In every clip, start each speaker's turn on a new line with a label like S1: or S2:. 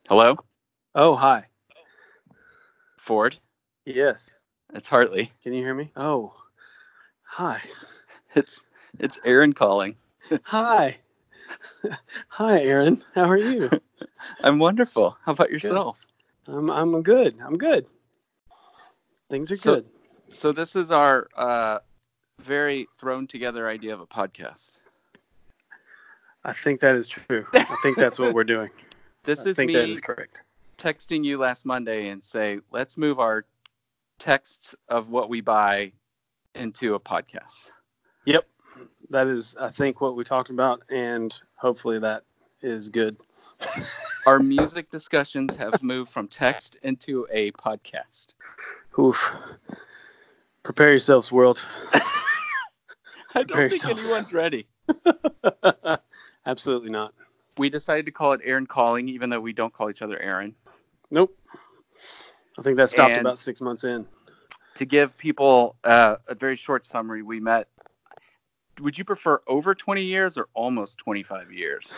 S1: Hello,
S2: Oh, hi.
S1: Ford.
S2: Yes.
S1: It's Hartley.
S2: Can you hear me? Oh, hi.
S1: It's it's Aaron calling.
S2: Hi. Hi, Aaron. How are you?
S1: I'm wonderful. How about
S2: Good.
S1: yourself?
S2: I'm good. I'm good. Things are
S1: So
S2: good.
S1: so this is our very thrown together idea of a podcast.
S2: I think that is true. I think that's what we're doing.
S1: This
S2: I
S1: is
S2: think that is
S1: me
S2: correct.
S1: texting you last Monday and say, let's move our texts of what we buy into a podcast.
S2: Yep. That is, I think, what we talked about, and hopefully that is good.
S1: Our music discussions have moved from text into a podcast.
S2: Oof. Prepare yourselves, world.
S1: I
S2: Prepare
S1: don't think
S2: yourselves.
S1: anyone's ready.
S2: Absolutely not.
S1: We decided to call it Aaron Calling, even though we don't call each other Aaron.
S2: Nope. I think that stopped
S1: And
S2: about 6 months in.
S1: to give people a very short summary, we met. Would you prefer over 20 years or almost 25 years?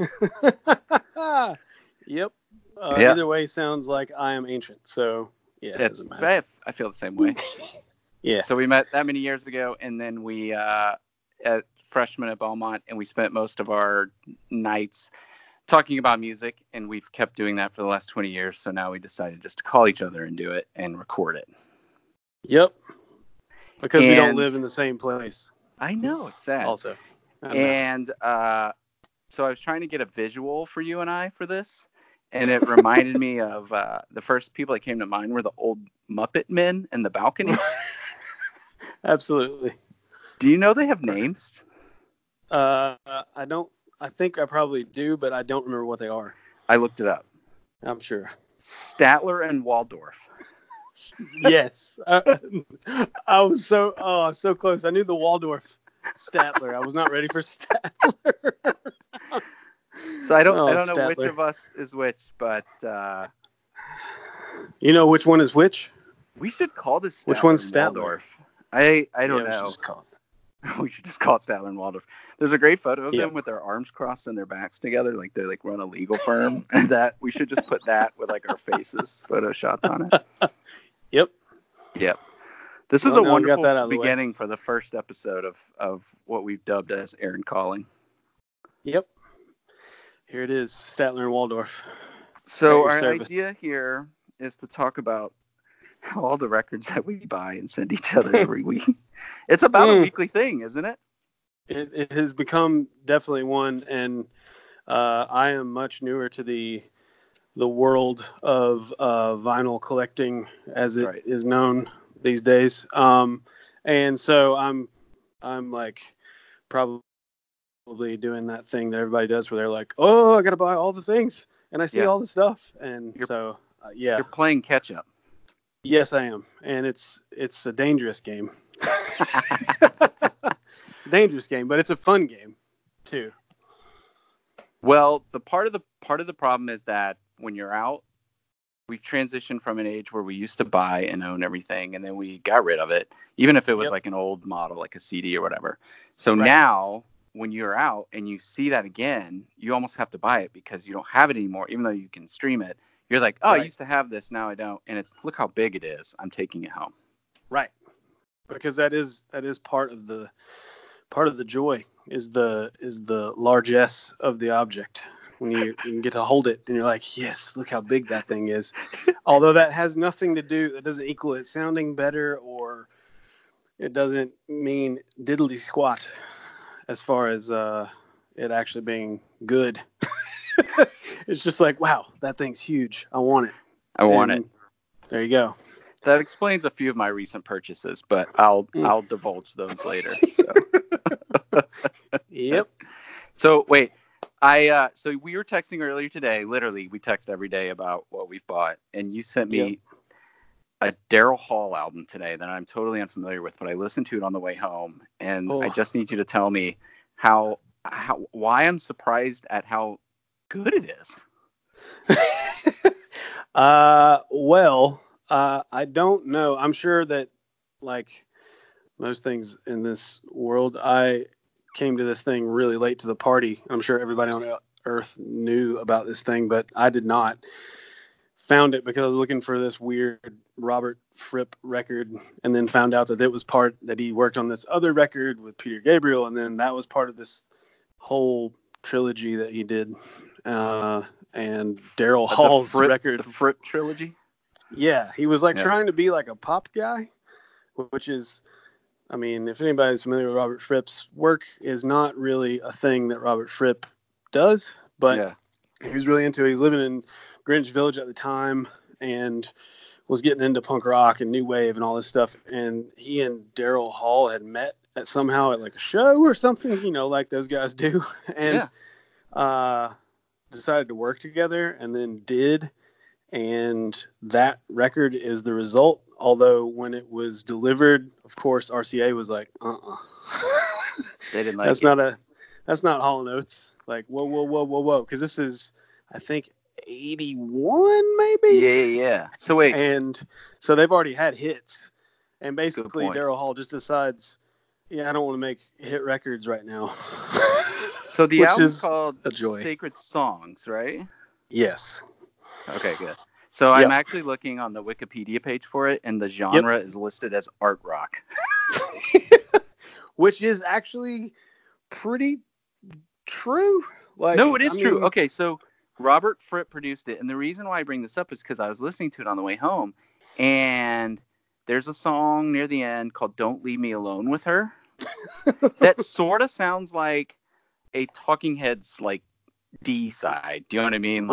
S2: Yep.
S1: Yeah,
S2: Either way sounds like I am ancient. So, yeah, it doesn't matter.
S1: I feel the same way.
S2: Yeah.
S1: So we met that many years ago, and then we at freshman at Belmont, and we spent most of our nights talking about music, and we've kept doing that for the last 20 years. So now we decided just to call each other and do it and record it.
S2: Yep. Because we don't
S1: And
S2: live in the same place.
S1: I know it's sad.
S2: Also, I know.
S1: And so I was trying to get a visual for you and I for this, and it reminded me of the first people that came to mind were the old Muppet Men in the balcony.
S2: Absolutely.
S1: Do you know they have names?
S2: I don't. I think I probably do, but I don't remember what they are.
S1: I looked it up.
S2: I'm sure.
S1: Statler and Waldorf.
S2: Yes. I was so close. I knew the Waldorf Statler. I was not ready for Statler.
S1: So I don't
S2: Oh,
S1: know which
S2: Statler.
S1: of us is which, but
S2: You know which one is which?
S1: we should call this
S2: Which
S1: Statler
S2: one's
S1: and
S2: Statler?
S1: Waldorf. I
S2: Yeah,
S1: don't
S2: we should
S1: know.
S2: just call it.
S1: We should just call it Statler and Waldorf. There's a great photo of
S2: Yep.
S1: them with their arms crossed and their backs together, like they like run a legal firm. And that we should just put that with like our faces photoshopped on it.
S2: Yep.
S1: Yep. This is
S2: Well,
S1: a
S2: now we got
S1: wonderful
S2: that out of the way.
S1: beginning for the first episode of what we've dubbed as Aaron Calling.
S2: Yep. Here it is, Statler and Waldorf.
S1: So
S2: At your
S1: our
S2: service.
S1: idea here is to talk about all the records that we buy and send each other every week. It's about a weekly thing, isn't it?
S2: It has become definitely one, and I am much newer to the world of vinyl collecting, as
S1: That's
S2: it
S1: right.
S2: is known these days. And so I'm like probably doing that thing that everybody does, where they're like, "Oh, I got to buy all the things," and I see
S1: Yeah.
S2: all the stuff, and
S1: You're
S2: so yeah,
S1: you're playing catch up.
S2: yes, I am, and it's a dangerous game. It's a dangerous game, but it's a fun game too.
S1: Well, the part of the problem is that when you're out, we've transitioned from an age where we used to buy and own everything, and then we got rid of it, even if it was
S2: Yep.
S1: like an old model, like a CD or whatever. So
S2: Right.
S1: now, when you're out and you see that again, you almost have to buy it because you don't have it anymore, even though you can stream it. You're like, oh, I
S2: Right.
S1: used to have this, now I don't, and it's look how big it is. I'm taking it home.
S2: Right. Because that is part of the joy is the largesse of the object. When you can get to hold it and you're like, yes, look how big that thing is. Although that has nothing to do, that doesn't equal it sounding better, or it doesn't mean diddly squat as far as it actually being good. It's just like, wow, that thing's huge. I want it.
S1: I want it.
S2: And there you go.
S1: That explains a few of my recent purchases, but I'll divulge those later. So
S2: Yep.
S1: so wait, so we were texting earlier today. Literally, we text every day about what we've bought, and you sent
S2: Yep.
S1: me a Daryl Hall album today that I'm totally unfamiliar with, but I listened to it on the way home, and I
S2: Oh.
S1: just need you to tell me how why I'm surprised at how good it is.
S2: Well, I don't know. I'm sure that, like most things in this world, I came to this thing really late to the party. I'm sure everybody earth knew about this thing, but I did not. Found it because I was looking for this weird Robert Fripp record, and then found out that it was part that he worked on this other record with Peter Gabriel, and then that was part of this whole trilogy that he did. And Daryl Hall's record,
S1: the Fripp trilogy.
S2: Yeah, he was trying to be like a pop guy, which is, I mean, if anybody's familiar with Robert Fripp's work, is not really a thing that Robert Fripp does, but he was really into it. He was living in Greenwich Village at the time and was getting into punk rock and new wave and all this stuff. And he and Daryl Hall had met somehow at like a show or something, like those guys do, and decided to work together, and then did. And that record is the result. Although when it was delivered, of course, RCA was like,
S1: They didn't like
S2: that's not Hall & Oates. Like, whoa. Because this is, I think, 81 maybe.
S1: Yeah. So wait.
S2: And so they've already had hits. And basically Daryl Hall just decides, I don't want to make hit records right now.
S1: So the album's called Sacred Songs, right?
S2: Yes.
S1: Okay, good. So I'm actually looking on the Wikipedia page for it, and the genre is listed as art rock.
S2: Which is actually pretty true.
S1: No, it is true. Okay, so Robert Fripp produced it, and the reason why I bring this up is because I was listening to it on the way home, and there's a song near the end called "Don't Leave Me Alone with Her." That sort of sounds like a Talking Heads like D side. Do you know what I mean?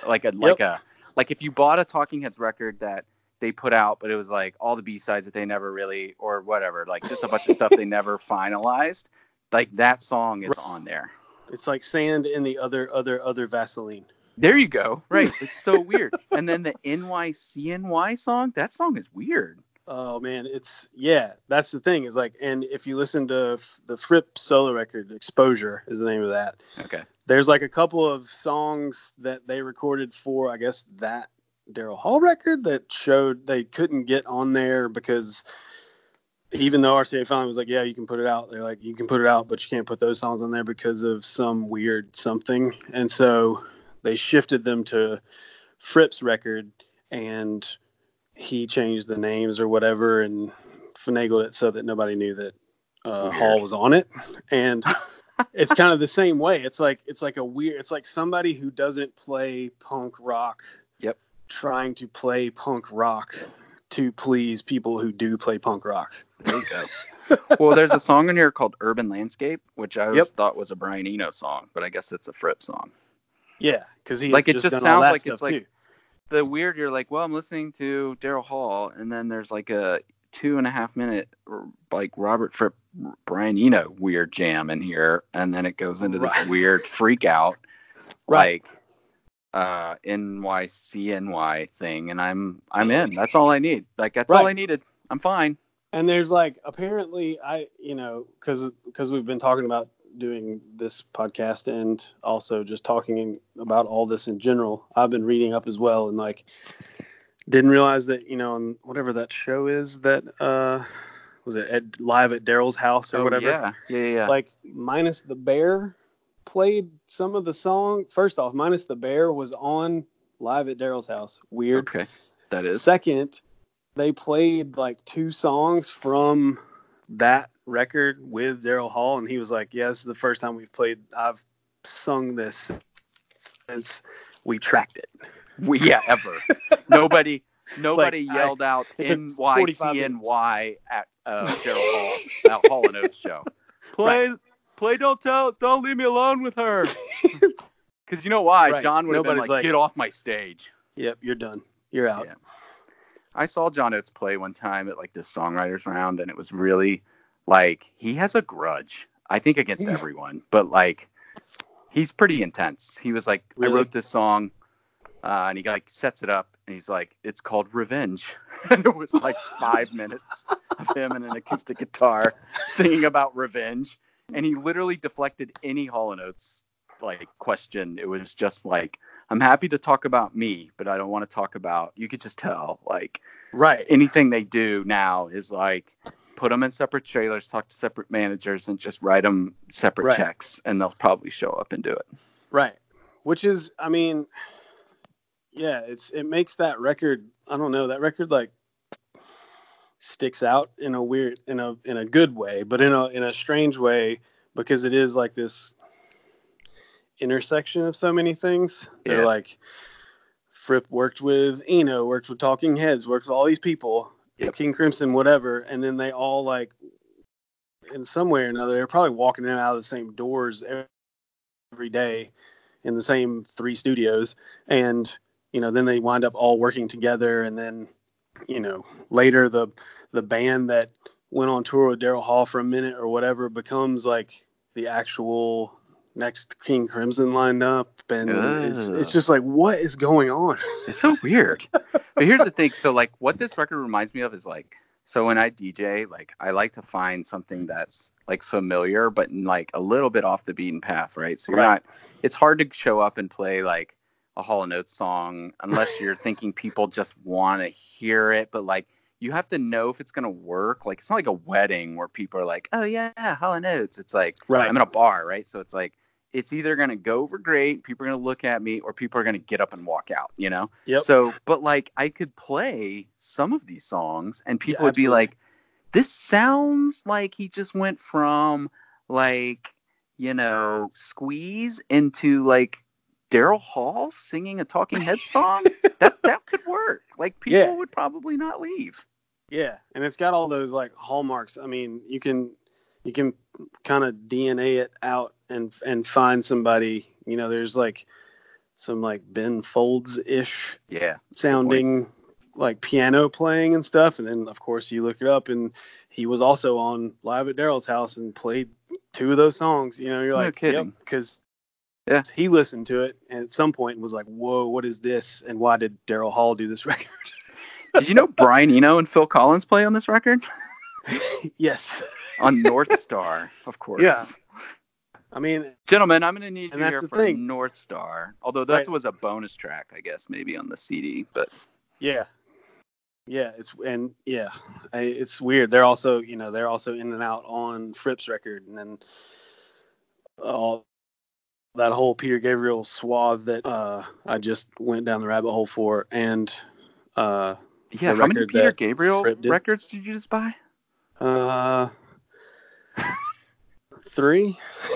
S1: Like if you bought a Talking Heads record that they put out, but it was like all the B-sides that they never really, or whatever, like just a bunch of stuff they never finalized. Like that song is on there.
S2: It's like sand in the other Vaseline.
S1: There you go. Right. It's so weird. And then the NYCNY song, that song is weird.
S2: Oh man, that's the thing. Is like, and if you listen to the Fripp solo record, Exposure is the name of that.
S1: Okay.
S2: There's like a couple of songs that they recorded for, I guess, that Daryl Hall record that showed they couldn't get on there because even though RCA finally was like, yeah, you can put it out. They're like, you can put it out, but you can't put those songs on there because of some weird something. And so they shifted them to Fripp's record, and he changed the names or whatever and finagled it so that nobody knew that Hall was on it. And it's kind of the same way. It's like it's like somebody who doesn't play punk rock trying to play punk rock to please people who do play punk rock.
S1: There you go. Well, there's a song in here called Urban Landscape, which I always thought was a Brian Eno song, but I guess it's a Fripp song.
S2: Yeah, because he
S1: like it just sounds like it's
S2: like
S1: too. The weird. You're like, well, I'm listening to Daryl Hall, and then there's like a 2.5 minute like Robert Fripp, Brian Eno weird jam in here, and then it goes into this weird freak out, like NYCNY thing, and I'm in. That's all I need. Like that's all I needed. I'm fine.
S2: And there's like apparently because we've been talking about doing this podcast and also just talking about all this in general, I've been reading up as well, and like didn't realize that on whatever that show is that was it live at Daryl's house or whatever.
S1: Yeah.
S2: Like Minus the Bear played some of the song. First off, Minus the Bear was on live at Daryl's house. Weird.
S1: Okay, that is.
S2: Second, they played like 2 songs from that record with Daryl Hall, and he was like, "Yeah, this is the first time I've sung this since we tracked it."
S1: Ever. Nobody yelled out NYCNY at Daryl Hall at Hall & Oates show. Play don't leave me alone with her. Because you know why? Right. John would have been like, get off my stage.
S2: Yep, you're done. You're out. Yeah.
S1: I saw John Oates play one time at like this songwriters round, and it was really like he has a grudge, I think, against everyone, but like he's pretty intense. He was like, really? I wrote this song, and he like sets it up, and he's like, it's called Revenge, and it was like 5 minutes of him and an acoustic guitar singing about revenge, and he literally deflected any Hall & Oates like question. It was just like, I'm happy to talk about me, but I don't want to talk about, you could just tell, like, anything they do now is like, put them in separate trailers, talk to separate managers, and just write them separate checks, and they'll probably show up and do it.
S2: Right. which is, I mean, yeah, it makes that record. I don't know, that record like sticks out in a weird, in a good way, but in a strange way, because it is like this intersection of so many things. They're like, Fripp worked with Eno, worked with Talking Heads, worked with all these people, King Crimson, whatever, and then they all like, in some way or another, they're probably walking in and out of the same doors every day in the same 3 studios, and then they wind up all working together, and then later the band that went on tour with Daryl Hall for a minute or whatever becomes like the actual next King Crimson lined up, and it's just like, what is going on?
S1: It's so weird. But here's the thing. So like what this record reminds me of is like, so when I DJ, like I like to find something that's like familiar, but like a little bit off the beaten path, right? So you're not, it's hard to show up and play like a Hall & Oates song unless you're thinking people just want to hear it, but like you have to know if it's going to work. Like it's not like a wedding where people are like, oh yeah, Hall & Oates. It's like, I'm in a bar, right? So it's like, it's either going to go over great, people are going to look at me, or people are going to get up and walk out, So, but like I could play some of these songs and people would be like, this sounds like he just went from like, Squeeze into like Daryl Hall singing a Talking Heads song. that could work. Like people would probably not leave.
S2: Yeah. And it's got all those like hallmarks. I mean, you can kind of DNA it out and find somebody, there's like some like Ben Folds-ish sounding like piano playing and stuff. And then of course you look it up and he was also on Live at Daryl's House and played 2 of those songs. You're like, no kidding. Yep, because he listened to it and at some point was like, whoa, what is this? And why did Daryl Hall do this record?
S1: Did you know Brian Eno and Phil Collins play on this record?
S2: Yes.
S1: On North Star, of course.
S2: Yeah. I mean,
S1: gentlemen, I'm going to need you here for North Star. Although that was a bonus track, I guess, maybe on the CD. But
S2: yeah, it's weird. They're also in and out on Fripp's record, and then all that whole Peter Gabriel swath that I just went down the rabbit hole for, and
S1: how many Peter Gabriel records did you just buy?
S2: 3.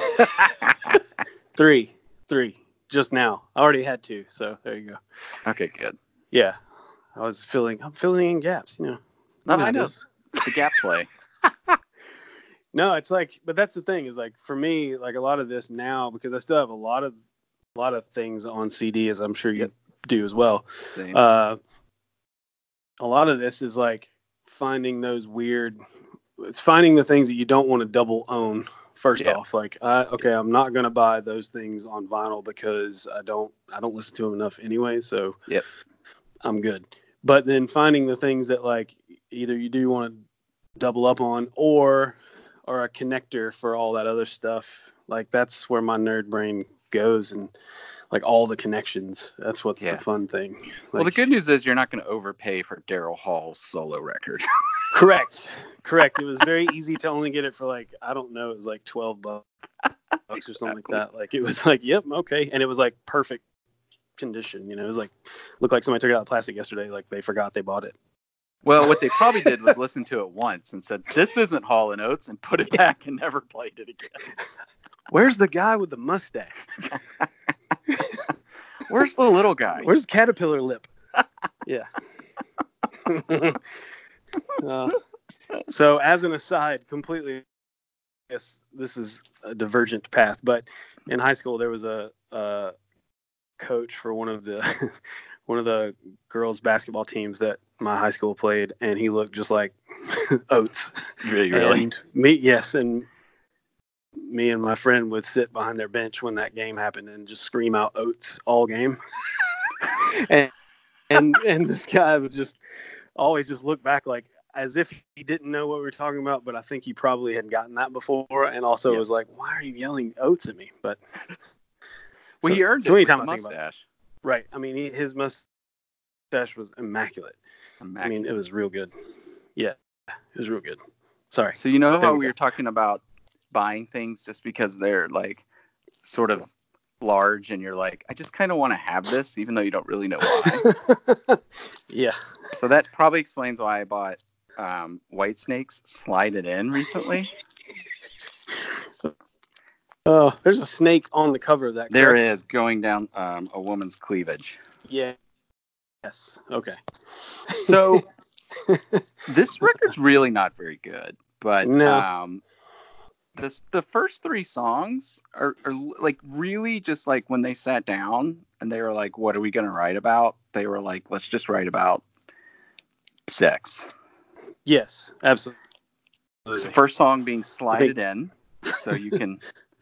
S2: 3 just now. I already had 2, so there you go.
S1: Okay, good.
S2: Yeah, I'm filling in gaps.
S1: No, I know the gap play.
S2: No, it's like, but that's the thing is like for me, like a lot of this now, because I still have a lot of things on CD, as I'm sure you do as well.
S1: Same.
S2: A lot of this is like finding those it's finding the things that you don't want to double own. First off, like, I'm not going to buy those things on vinyl because I don't listen to them enough anyway. So I'm good. But then finding the things that like either you do want to double up on or a connector for all that other stuff. Like that's where my nerd brain goes, and like all the connections. That's what's the fun thing. Like,
S1: well, the good news is you're not going to overpay for Daryl Hall's solo record.
S2: Correct. It was very easy to only get it for like, I don't know, it was like $12 or something like that. Like it was like, yep, okay, and it was like perfect condition. It was like looked like somebody took it out of plastic yesterday. Like they forgot they bought it.
S1: Well, what they probably did was listen to it once and said, this isn't Hall & Oates, and put it back and never played it again.
S2: Where's the guy with the mustache?
S1: Where's the little guy?
S2: Where's Caterpillar Lip? Yeah. So as an aside, completely, yes, this is a divergent path, but in high school there was a coach for one of the girls basketball teams that my high school played, and he looked just like Oates.
S1: Really?
S2: And me and my friend would sit behind their bench when that game happened and just scream out Oates all game. and this guy would just always just look back like as if he didn't know what we were talking about, but I think he probably had gotten that before, and also was like, why are you yelling Oates at me? But
S1: he earned it with the mustache.
S2: Right. I mean, his mustache was immaculate. I mean, it was real good. Yeah, it was real good. Sorry.
S1: So how we were talking about buying things just because they're like sort of large and you're like, I just kind of want to have this, even though you don't really know why.
S2: Yeah.
S1: So that probably explains why I bought White Snake's Slide It In recently.
S2: Oh, there's a snake on the cover of that.
S1: There
S2: correct?
S1: is, going down a woman's cleavage.
S2: Yeah. Yes. Okay.
S1: So this record's really not very good, but
S2: No.
S1: the first three songs are like really just like when they sat down and they were like, what are we going to write about? They were like, let's just write about sex.
S2: Yes, absolutely.
S1: The first song being Slide It In. So you can.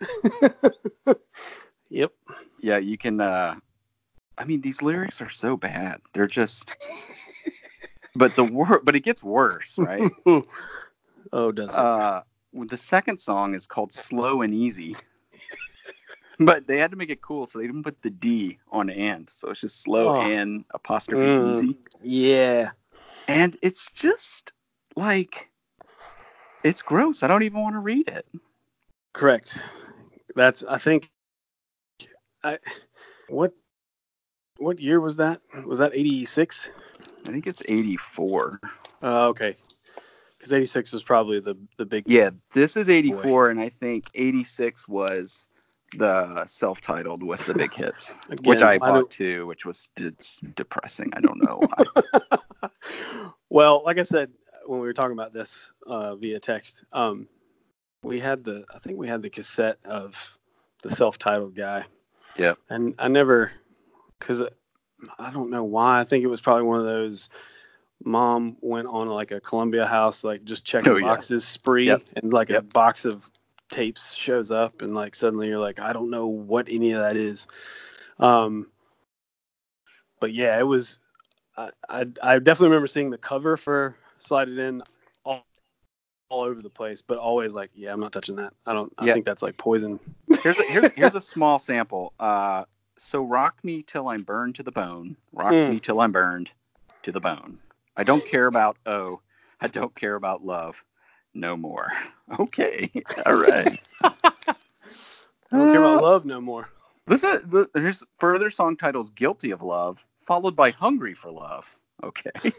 S2: Yep.
S1: Yeah, you can. I mean, these lyrics are so bad. They're just. But but it gets worse, right?
S2: Oh, does it?
S1: The second song is called Slow and Easy. But they had to make it cool, so they didn't put the D on and. So it's just slow and apostrophe easy.
S2: Yeah.
S1: And it's just like, it's gross. I don't even want to read it.
S2: Correct. That's, I think, what year was that? Was that 86?
S1: I think it's 84.
S2: Okay. Because 86 was probably the big.
S1: Yeah, this is 84,
S2: boy.
S1: and I think 86 was the self-titled with the big hits,
S2: Again,
S1: which I bought too, which was depressing. I don't know why.
S2: Well, like I said, when we were talking about this via text, I think we had the cassette of the self-titled guy.
S1: Yep.
S2: And I never, because I don't know why. I think it was probably one of those mom went on like a Columbia House, like just checking boxes spree,
S1: yep.
S2: and like a box of tapes shows up, and like suddenly you're like, I don't know what any of that is. But yeah, it was. I definitely remember seeing the cover for Slide It In all over the place, but always like, yeah, I'm not touching that. I think that's like poison.
S1: Here's a small sample. So rock me till I'm burned to the bone. Rock me till I'm burned to the bone. I don't care about I don't care about love no more. Okay. All right.
S2: I don't care about love no more.
S1: Here's further song titles: Guilty of Love, followed by Hungry for Love. Okay.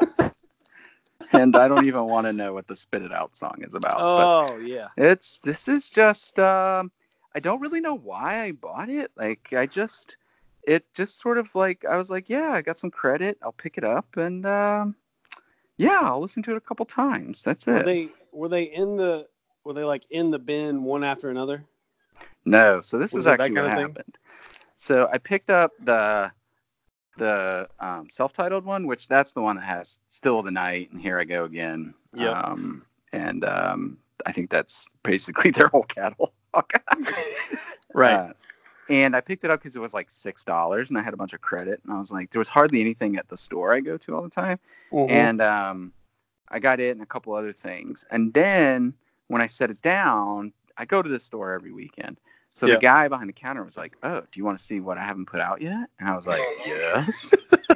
S1: And I don't even want to know what the Spit It Out song is about.
S2: Oh, yeah.
S1: This is just, I don't really know why I bought it. Like, it just sort of like, I was like, yeah, I got some credit. I'll pick it up and, yeah, I'll listen to it a couple times. That's it.
S2: Were they like in the bin one after another?
S1: No. So this is actually what happened. So I picked up the self-titled one, which that's the one that has Still the Night and Here I Go Again.
S2: Yep.
S1: And I think that's basically their whole catalog.
S2: Right.
S1: And I picked it up because it was like $6 and I had a bunch of credit. And I was like, there was hardly anything at the store I go to all the time. Mm-hmm. And I got it and a couple other things. And then when I set it down, I go to the store every weekend. So the guy behind the counter was like, oh, do you want to see what I haven't put out yet? And I was like, yes.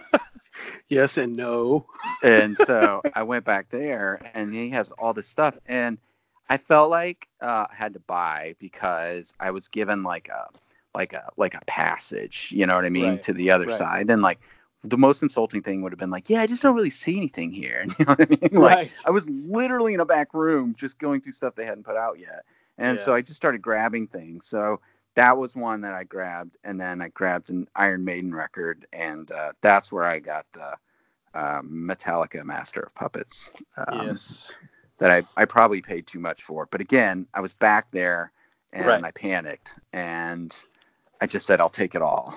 S2: Yes and no.
S1: And so I went back there and he has all this stuff. And I felt like I had to buy because I was given like a passage, you know what I mean, to the other side. And like the most insulting thing would have been like, yeah, I just don't really see anything here. You know what I mean? Like I was literally in a back room just going through stuff they hadn't put out yet. And so I just started grabbing things. So that was one that I grabbed. And then I grabbed an Iron Maiden record. And that's where I got the Metallica Master of Puppets.
S2: Yes.
S1: That I probably paid too much for. But again, I was back there and I panicked. And I just said, I'll take it all.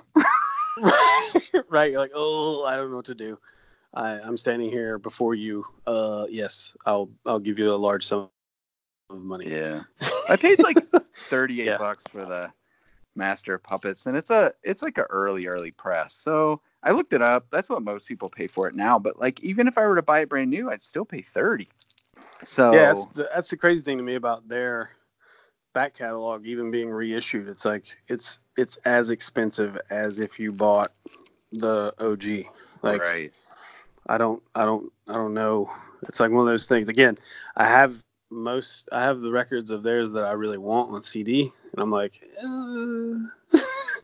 S2: Right. You're like, oh, I don't know what to do. I'm standing here before you. Yes, I'll give you a large sum of money.
S1: Yeah. I paid like $38 for the Master of Puppets, and it's like an early press. So I looked it up. That's what most people pay for it now. But like, even if I were to buy it brand new, I'd still pay $30. So
S2: yeah, that's the crazy thing to me about their back catalog even being reissued. It's like it's as expensive as if you bought the OG. Like,
S1: right.
S2: I don't know. It's like one of those things. Again, I have the records of theirs that I really want on CD, and I'm like,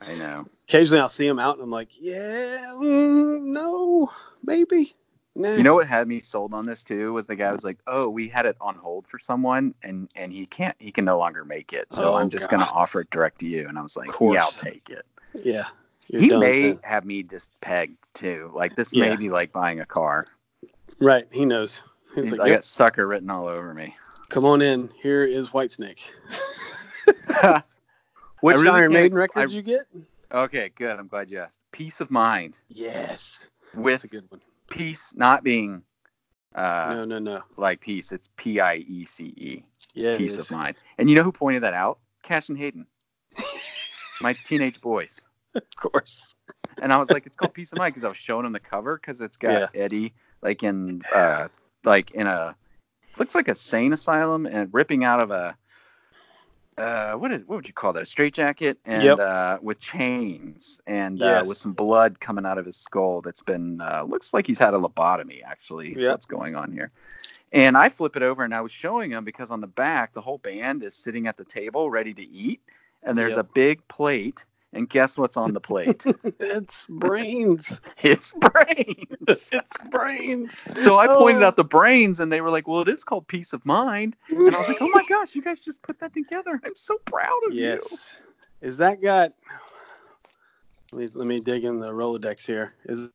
S1: I know.
S2: Occasionally I'll see him out and I'm like, yeah, no, maybe. Nah.
S1: You know what had me sold on this too was the guy was like, "Oh, we had it on hold for someone, and he can no longer make it, so I'm just gonna
S2: God.
S1: offer it direct to you." And I was
S2: Of
S1: like, "Yeah, I'll
S2: course.
S1: take it."
S2: Yeah. You're
S1: He
S2: done,
S1: may
S2: man.
S1: have me just pegged too. Like this
S2: Yeah.
S1: may be like buying a car.
S2: Right. He knows. He's like,
S1: I
S2: yep,
S1: got sucker written all over me.
S2: come on in. Here is Whitesnake.
S1: I
S2: Which
S1: really
S2: Iron
S1: can't.
S2: Maiden record did you get?
S1: Okay, good. I'm glad you asked. Peace of Mind.
S2: Yes.
S1: With
S2: That's a good one.
S1: peace not being
S2: No.
S1: like peace. It's PIECE.
S2: Yeah,
S1: Peace
S2: it
S1: of
S2: is.
S1: Mind. And you know who pointed that out? Cash and Hayden. My teenage boys.
S2: Of course.
S1: And I was like, it's called Peace of Mind because I was showing them the cover because it's got Eddie like in a looks like a sane asylum and ripping out of a what would you call that? A straitjacket and with chains and with some blood coming out of his skull that's been looks like he's had a lobotomy actually. Is what's going on here. And I flip it over and I was showing him because on the back the whole band is sitting at the table ready to eat and there's a big plate. And guess what's on the plate?
S2: It's brains.
S1: It's brains.
S2: It's brains.
S1: So I pointed out the brains, and they were like, "Well, it is called Peace of Mind." And I was like, "Oh my gosh, you guys just put that together! I'm so proud of you."
S2: Yes. Is that got? Let me dig in the Rolodex here. Is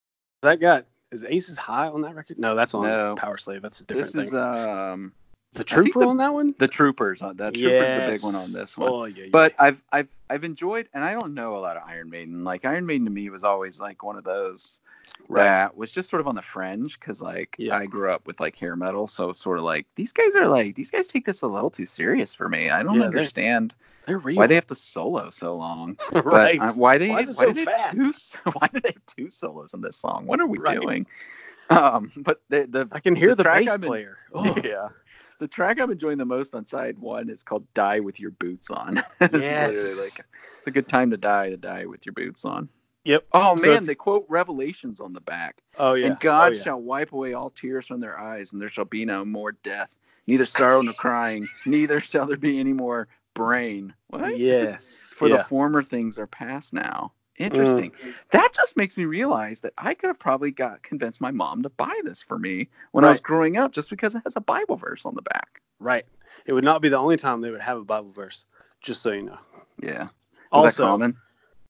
S2: Aces High on that record? No, that's on Power Slave. That's a different thing.
S1: This is
S2: the Trooper on that one.
S1: The Troopers. The Troopers the big one on this one.
S2: Oh yeah.
S1: But I've enjoyed, and I don't know a lot of Iron Maiden. Like Iron Maiden to me was always like one of those that was just sort of on the fringe because I grew up with like hair metal, so sort of like these guys take this a little too serious for me. I don't understand
S2: they're real.
S1: Why they have to solo so long.
S2: Right.
S1: But why do they
S2: fast?
S1: why do they have two solos on this song? What are we doing? But
S2: I can hear the
S1: track
S2: bass player.
S1: Yeah. The track I'm enjoying the most on side one is called Die With Your Boots On.
S2: Yes.
S1: It's literally like it's a good time to die with your boots on.
S2: Yep.
S1: Oh man, they quote Revelations on the back.
S2: Oh yeah.
S1: And God shall wipe away all tears from their eyes, and there shall be no more death, neither sorrow nor crying, neither shall there be any more brain. What?
S2: Yes.
S1: For the former things are past now. Interesting. That just makes me realize that I could have probably convinced my mom to buy this for me when I was growing up, just because it has a Bible verse on the back.
S2: Right. It would not be the only time they would have a Bible verse, just so you know.
S1: Yeah. Was that common?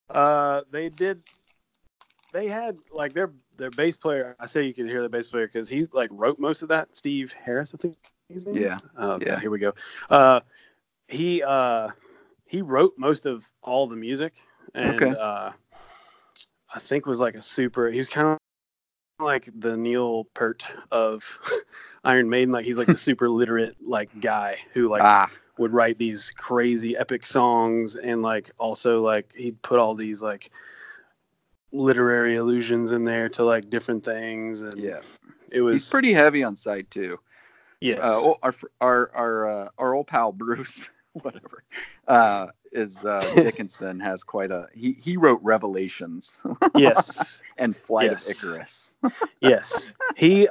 S2: They had like their bass player. I say you could hear the bass player because he like wrote most of that. Steve Harris, I think his name is. Oh God, here we go. He wrote most of all the music, and I think was like he was kind of like the Neil Peart of Iron Maiden. Like he's like the super literate like guy who like would write these crazy epic songs, and like also like he'd put all these like literary allusions in there to like different things, and it was
S1: he's pretty heavy on side two.
S2: Yes.
S1: Our old pal Bruce, whatever, is Dickinson has quite a he wrote Revelations.
S2: Yes.
S1: And Flight of Icarus.
S2: Yes. He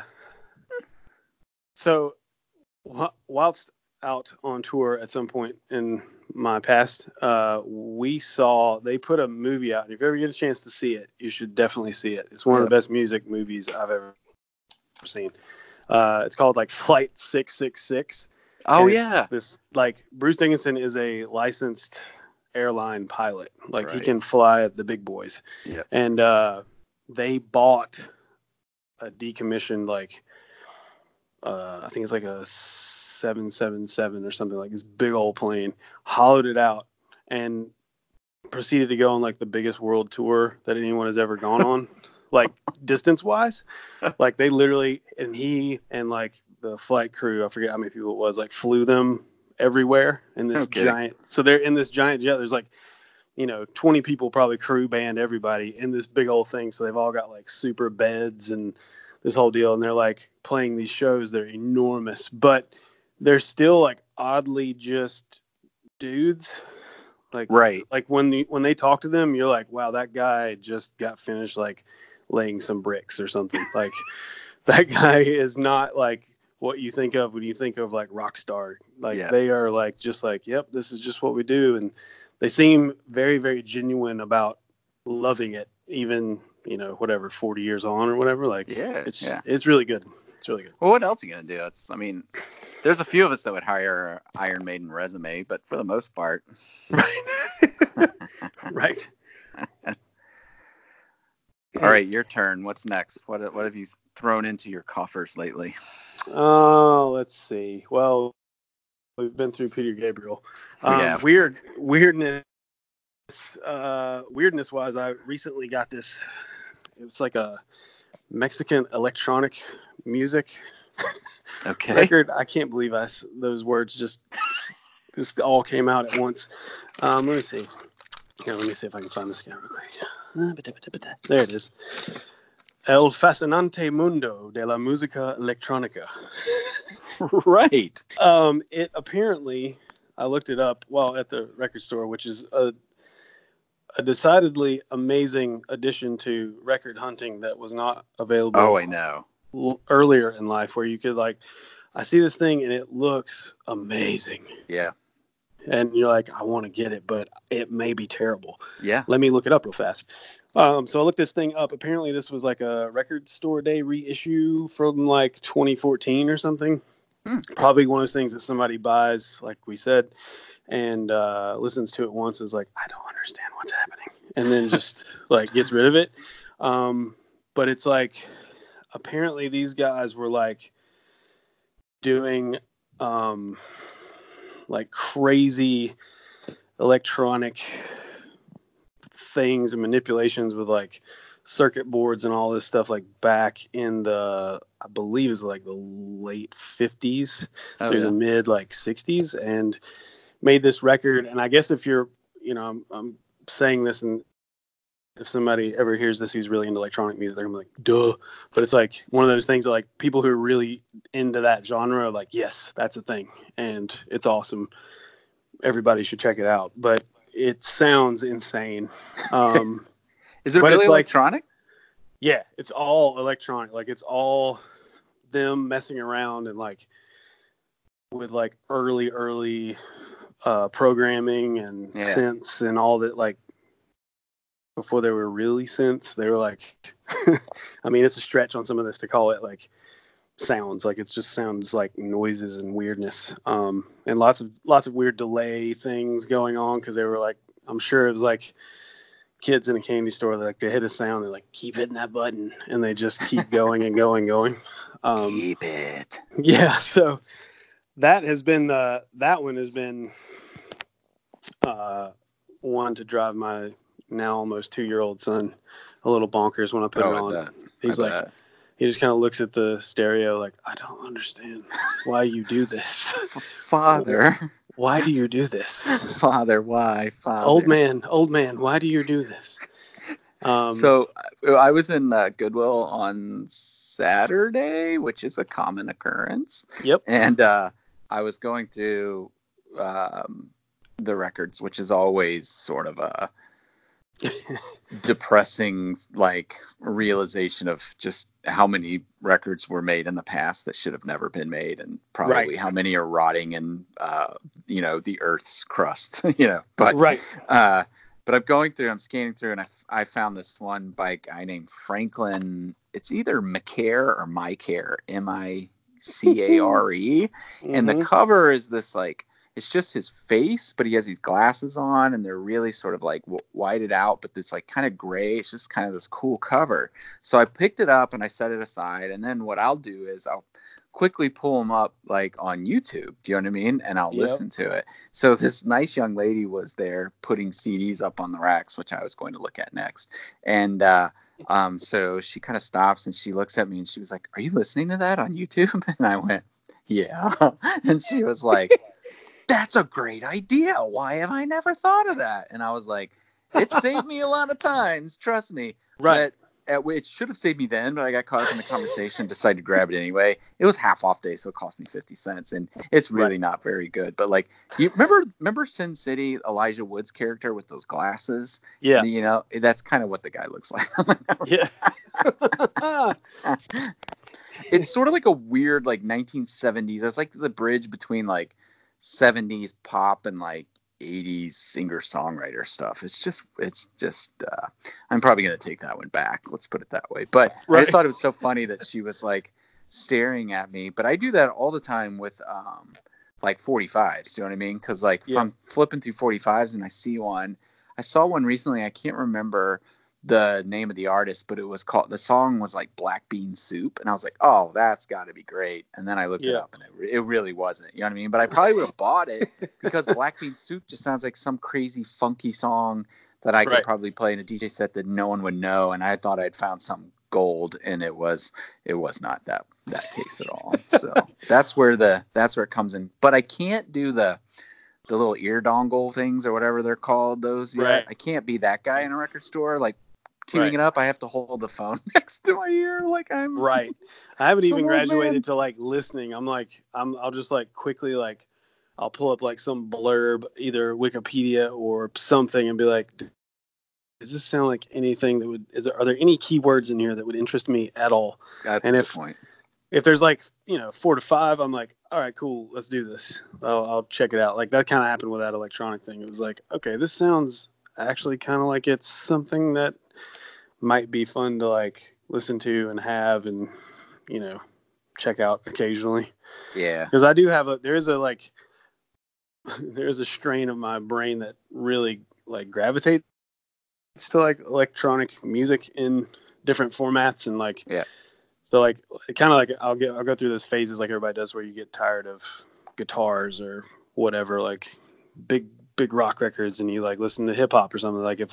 S2: so whilst out on tour at some point in my past, they put a movie out. If you ever get a chance to see it, you should definitely see it. It's one of the best music movies I've ever seen. It's called like Flight 666.
S1: Oh yeah.
S2: This like Bruce Dickinson is a licensed airline pilot. Like he can fly the big boys.
S1: Yeah.
S2: And they bought a decommissioned like I think it's like a 777 or something, like this big old plane, hollowed it out, and proceeded to go on like the biggest world tour that anyone has ever gone on, like distance wise. Like they literally, and he and like the flight crew, I forget how many people it was, like flew them everywhere in this giant. So they're in this giant jet. There's like 20 people, probably crew, band, everybody in this big old thing. So they've all got like super beds and this whole deal. And they're like playing these shows. They're enormous, but they're still like oddly just dudes. Like, like when they talk to them, you're like, wow, that guy just got finished like laying some bricks or something. Like that guy is not like what you think of when you think of like rock star. Like they are like, just like, yep, this is just what we do. And they seem very, very genuine about loving it, even, whatever, 40 years on or whatever. Like,
S1: Yeah, yeah.
S2: it's really good. It's really good.
S1: Well, what else are you gonna do? There's a few of us that would hire Iron Maiden resume, but for the most part,
S2: right, right.
S1: All right, your turn. What's next? What have you thrown into your coffers lately?
S2: Oh, let's see. Well, we've been through Peter Gabriel.
S1: Yeah.
S2: Weirdness. Weirdness wise, I recently got this. It's like a Mexican electronic music record. I can't believe those words just all came out at once. Let me see. Here, let me see if I can find this guy real quick. There it is. El fascinante mundo de la música electrónica.
S1: Right.
S2: It apparently, I looked it up at the record store, which is a decidedly amazing addition to record hunting that was not available.
S1: Oh, I know.
S2: Earlier in life, where you could I see this thing and it looks amazing.
S1: Yeah.
S2: And you're like, I want to get it, but it may be terrible.
S1: Yeah.
S2: Let me look it up real fast. So I looked this thing up. Apparently, this was like a record store day reissue from 2014 or something. Probably one of those things that somebody buys, like we said, and listens to it once, is like, I don't understand what's happening, and then just gets rid of it. But it's apparently these guys were doing crazy electronic things and manipulations with circuit boards and all this stuff back in I believe is the late 50s through the mid 60s, and made this record. And I guess if you're, I'm saying this, and if somebody ever hears this who's really into electronic music, they're gonna be like, duh. But it's one of those things that people who are really into that genre are yes, that's a thing, and it's awesome. Everybody should check it out. But it sounds insane.
S1: Is it really electronic?
S2: Yeah, it's all electronic. It's all them messing around and with early programming and synths and all that. Before they were really synths, they were I mean, it's a stretch on some of this to call it sounds. It just sounds like noises and weirdness, and lots of weird delay things going on, because they were I'm sure it was kids in a candy store that they hit a sound and keep hitting that button, and they just keep going and going.
S1: Keep it.
S2: Yeah, so that one has been one to drive my now almost 2-year-old son a little bonkers when I put it on. He's he just kind of looks at the stereo I don't understand why you do this.
S1: Father.
S2: Why do you do this?
S1: Father, why? Father.
S2: Old man, why do you do this?
S1: So I was in Goodwill on Saturday, which is a common occurrence.
S2: Yep.
S1: And I was going through the records, which is always sort of a depressing realization of just how many records were made in the past that should have never been made, and probably how many are rotting in the Earth's crust. But I'm going through, I'm scanning through, and I found this one by a guy named Franklin. It's either Macare or Mycare, Micare, and the cover is this it's just his face, but he has these glasses on, and they're really sort of whited out, but it's kind of gray. It's just kind of this cool cover. So I picked it up and I set it aside. And then what I'll do is I'll quickly pull them up on YouTube. Do you know what I mean? And I'll listen to it. So this nice young lady was there putting CDs up on the racks, which I was going to look at next. And so she kind of stops and she looks at me and she was like, "Are you listening to that on YouTube?" And I went, "Yeah." And she was like, "That's a great idea. Why have I never thought of that?" And I was like, it saved me a lot of times. Trust me.
S2: Right.
S1: It should have saved me then, but I got caught up in the conversation, decided to grab it anyway. It was half off day, so it cost me 50 cents. And it's really not very good. But you remember Sin City, Elijah Wood's character with those glasses?
S2: Yeah.
S1: That's kind of what the guy looks like.
S2: Yeah.
S1: It's sort of like a weird 1970s. It's like the bridge between 70s pop and 80s singer-songwriter stuff. I'm probably going to take that one back. Let's put it that way. But I just
S2: Right.
S1: thought it was so funny that she was like staring at me. But I do that all the time with like 45s. Do you know what I mean? Because like if
S2: Yeah.
S1: I'm flipping through 45s and I see one, I saw one recently. I can't remember the name of the artist, but the song was like Black Bean Soup, and I was like, oh, that's got to be great. And then I looked it
S2: Yeah.
S1: up, and it really wasn't. You know what I mean? But I probably would have bought it because Black Bean Soup just sounds like some crazy funky song that I could
S2: Right.
S1: probably play in a DJ set that no one would know, and I thought I'd found some gold, and it was not that case at all. So that's where it comes in. But I can't do the little ear dongle things or whatever they're called, those yet.
S2: Right.
S1: I can't be that guy in a record store like tuning
S2: Right.
S1: it up. I have to hold the phone next to my ear like I'm
S2: Right. I haven't
S1: some
S2: even
S1: old
S2: graduated
S1: man.
S2: to like listening. I'll just like quickly like I'll pull up like some blurb, either Wikipedia or something, and be like, does this sound like anything that are there any keywords in here that would interest me at all?
S1: That's a
S2: And
S1: good point.
S2: if there's like, 4 to 5, I'm like, all right, cool, let's do this. I'll check it out. Like that kind of happened with that electronic thing. It was like, okay, this sounds actually kind of like it's something that might be fun to like listen to and have and check out occasionally.
S1: Yeah.
S2: Because I do have there is a strain of my brain that really like gravitates to like electronic music in different formats, and like
S1: Yeah.
S2: so like kind of like I'll go through those phases like everybody does, where you get tired of guitars or whatever, like big rock records, and you like listen to hip hop or something. Like if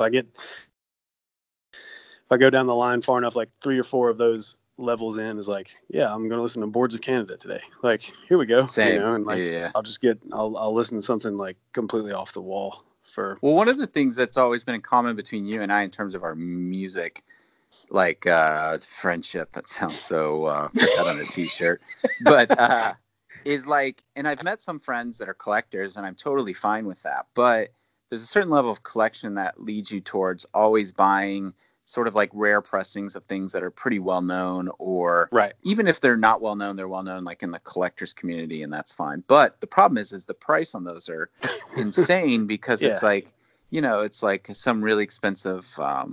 S2: I go down the line far enough, like 3 or 4 of those levels in is like, yeah, I'm going to listen to Boards of Canada today. Like, here we go,
S1: Same.
S2: and like,
S1: Yeah.
S2: I'll listen to something like completely off the wall for.
S1: Well, one of the things that's always been in common between you and I in terms of our music, like friendship, that sounds so put that on a t-shirt, but is like, and I've met some friends that are collectors, and I'm totally fine with that, but there's a certain level of collection that leads you towards always buying sort of like rare pressings of things that are pretty well known, or
S2: Right.
S1: even if they're not well known, they're well known like in the collectors community, and that's fine. But the problem is the price on those are insane because
S2: Yeah.
S1: it's like, it's like some really expensive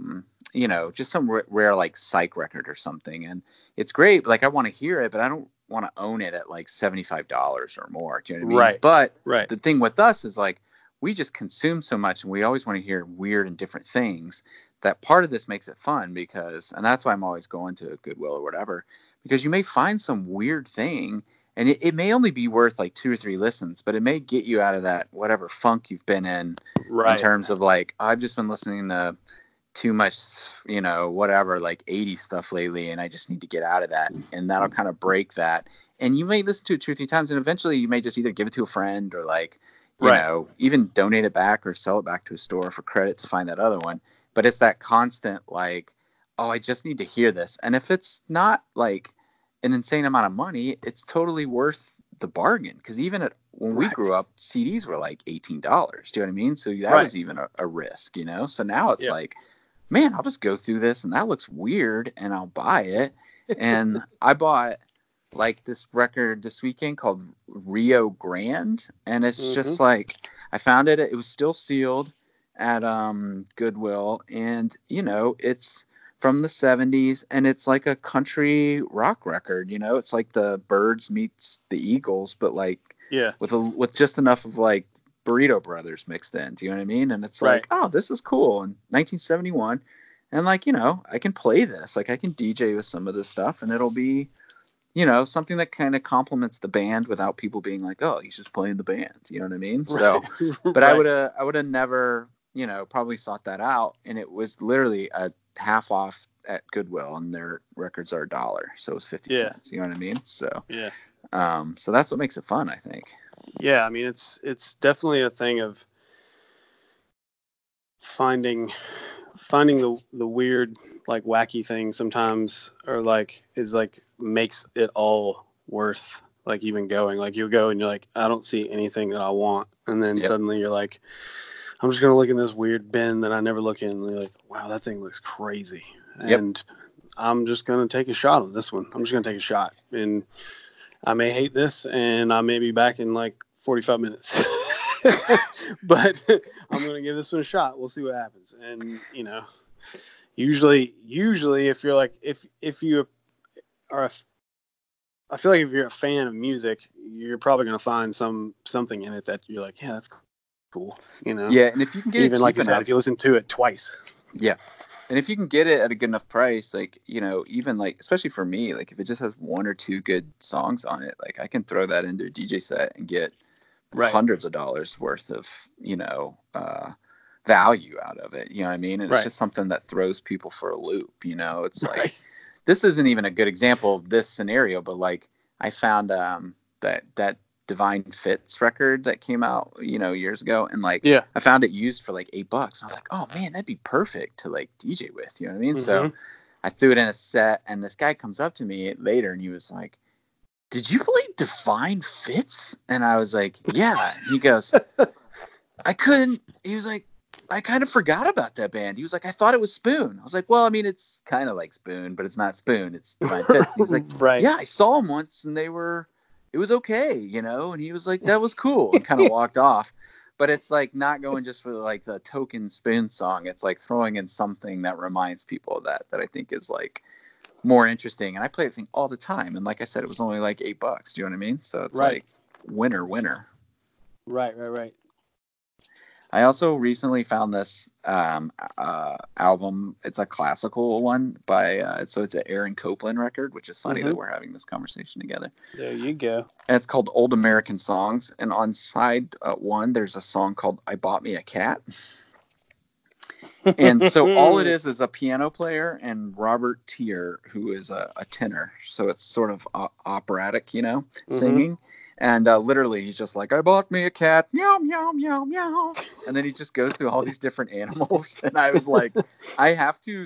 S1: just some rare like psych record or something, and it's great, but like I want to hear it, but I don't want to own it at like $75 or more. Do you know what I mean?
S2: Right.
S1: But
S2: Right.
S1: the thing with us is like we just consume so much, and we always want to hear weird and different things, that part of this makes it fun, and that's why I'm always going to Goodwill or whatever, because you may find some weird thing, and it may only be worth like 2 or 3 listens, but it may get you out of that whatever funk you've been in terms of like, I've just been listening to too much, whatever, like 80 stuff lately, and I just need to get out of that, and that'll kind of break that. And you may listen to it 2 or 3 times, and eventually you may just either give it to a friend or like,
S2: Right.
S1: even donate it back or sell it back to a store for credit to find that other one. But it's that constant like, oh, I just need to hear this. And if it's not like an insane amount of money, it's totally worth the bargain, because even when we
S2: Right.
S1: grew up, CDs were like $18. Do you know what I mean? So that
S2: Right.
S1: was even a risk, So now it's
S2: Yeah.
S1: like, man, I'll just go through this, and that looks weird, and I'll buy it. And I bought like this record this weekend called Rio Grande, and it's
S2: Mm-hmm.
S1: just like, I found it was still sealed at Goodwill, and it's from the 70s, and it's like a country rock record. It's like the Byrds meets the Eagles, but like
S2: Yeah.
S1: with just enough of like Burrito Brothers mixed in. Do you know what I mean? And it's
S2: Right.
S1: like, oh, this is cool. In 1971, and like, I can play this. Like I can DJ with some of this stuff, and it'll be, something that kind of complements the band without people being like, oh, he's just playing the band. You know what I mean? So, but
S2: Right.
S1: I would have never, probably sought that out. And it was literally a half off at Goodwill, and their records are $1, so it was 50
S2: Yeah.
S1: cents. You know what I mean? So,
S2: Yeah.
S1: So that's what makes it fun, I think.
S2: Yeah. I mean, it's definitely a thing of finding the weird, like wacky things sometimes, or like is like makes it all worth like even going. Like you go and you're like, I don't see anything that I want, and then
S1: Yep.
S2: suddenly you're like, I'm just gonna look in this weird bin that I never look in, and you're like, wow, that thing looks crazy,
S1: Yep.
S2: and I'm just gonna take a shot on this one. I'm just gonna take a shot, and I may hate this, and I may be back in like 45 minutes. but I'm gonna give this one a shot. We'll see what happens. And usually if you're like if you are I feel like if you're a fan of music, you're probably gonna find something in it that you're like, yeah, that's cool.
S1: Yeah, and if you can get
S2: even
S1: it cheap
S2: like you said,
S1: enough,
S2: if you listen to it twice.
S1: yeah. And if you can get it at a good enough price, like, even like, especially for me, like if it just has one or two good songs on it, like I can throw that into a DJ set and get
S2: Right.
S1: hundreds of dollars worth of, value out of it. You know what I mean? And it's
S2: Right.
S1: just something that throws people for a loop. It's like,
S2: Right.
S1: this isn't even a good example of this scenario, but like I found that Divine Fits record that came out, years ago, and like
S2: Yeah.
S1: I found it used for like $8. I was like, oh man, that'd be perfect to like DJ with, you know what I mean? So I threw it in a set, and this guy comes up to me later and he was like, did you play Divine Fits? And I was like, yeah. He goes, he was like, I kind of forgot about that band. He was like, I thought it was Spoon. I was like, well, I mean, it's kind of like Spoon, but it's not Spoon. It's Divine Fits. And he was like,
S2: right.
S1: yeah, I saw them once and it was okay, And he was like, that was cool, and kind of walked off. But it's like not going just for like the token Spoon song. It's like throwing in something that reminds people of that I think is like more interesting. And I play the thing all the time. And like I said, it was only like $8. Do you know what I mean? So it's like winner.
S2: Right.
S1: I also recently found this album. It's a classical one by so it's an Aaron Copland record, which is funny that we're having this conversation together.
S2: There you go.
S1: And it's called Old American Songs. And on side one, there's a song called I Bought Me a Cat. And so all it is a piano player and Robert Tier, who is a tenor. So it's sort of operatic, singing. And literally, he's just like, I bought me a cat, meow, meow, meow, meow. And then he just goes through all these different animals. And I was like, I have to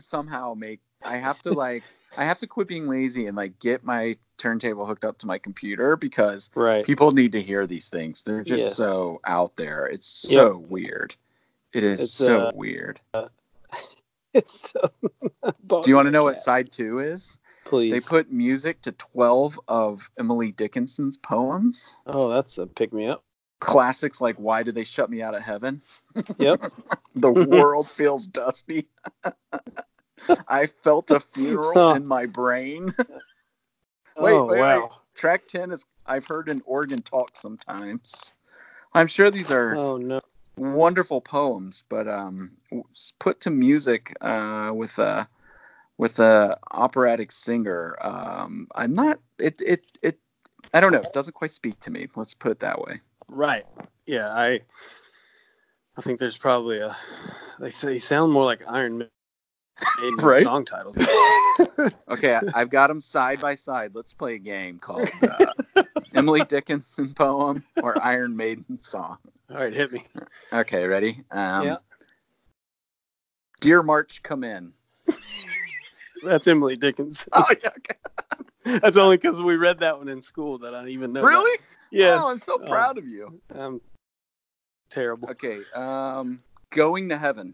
S1: quit being lazy and like get my turntable hooked up to my computer, because people need to hear these things. They're just so out there. It's so weird. It is so weird.
S2: It's so
S1: Do you want to know what side 2 is?
S2: Please.
S1: They put music to 12 of Emily Dickinson's poems.
S2: Oh, that's a pick-me-up.
S1: Classics like Why Did They Shut Me Out of Heaven?
S2: Yep.
S1: The World Feels Dusty. I Felt a Funeral in My Brain. Wait. Track 10 is I've Heard an Organ Talk Sometimes. I'm sure these are wonderful poems, but put to music with a operatic singer. I'm not. It. I don't know. It doesn't quite speak to me. Let's put it that way.
S2: Right. Yeah. I think there's probably they sound more like Iron Maiden song titles.
S1: Okay, I've got them side by side. Let's play a game called Emily Dickinson poem or Iron Maiden song.
S2: All right, hit me.
S1: Okay, ready?
S2: Yeah.
S1: Dear March, Come In.
S2: That's Emily Dickinson.
S1: Oh, yeah, okay.
S2: That's only because we read that one in school that I don't even know.
S1: Really?
S2: Yes.
S1: Oh, I'm so proud of you.
S2: I'm terrible.
S1: Okay. Going to Heaven.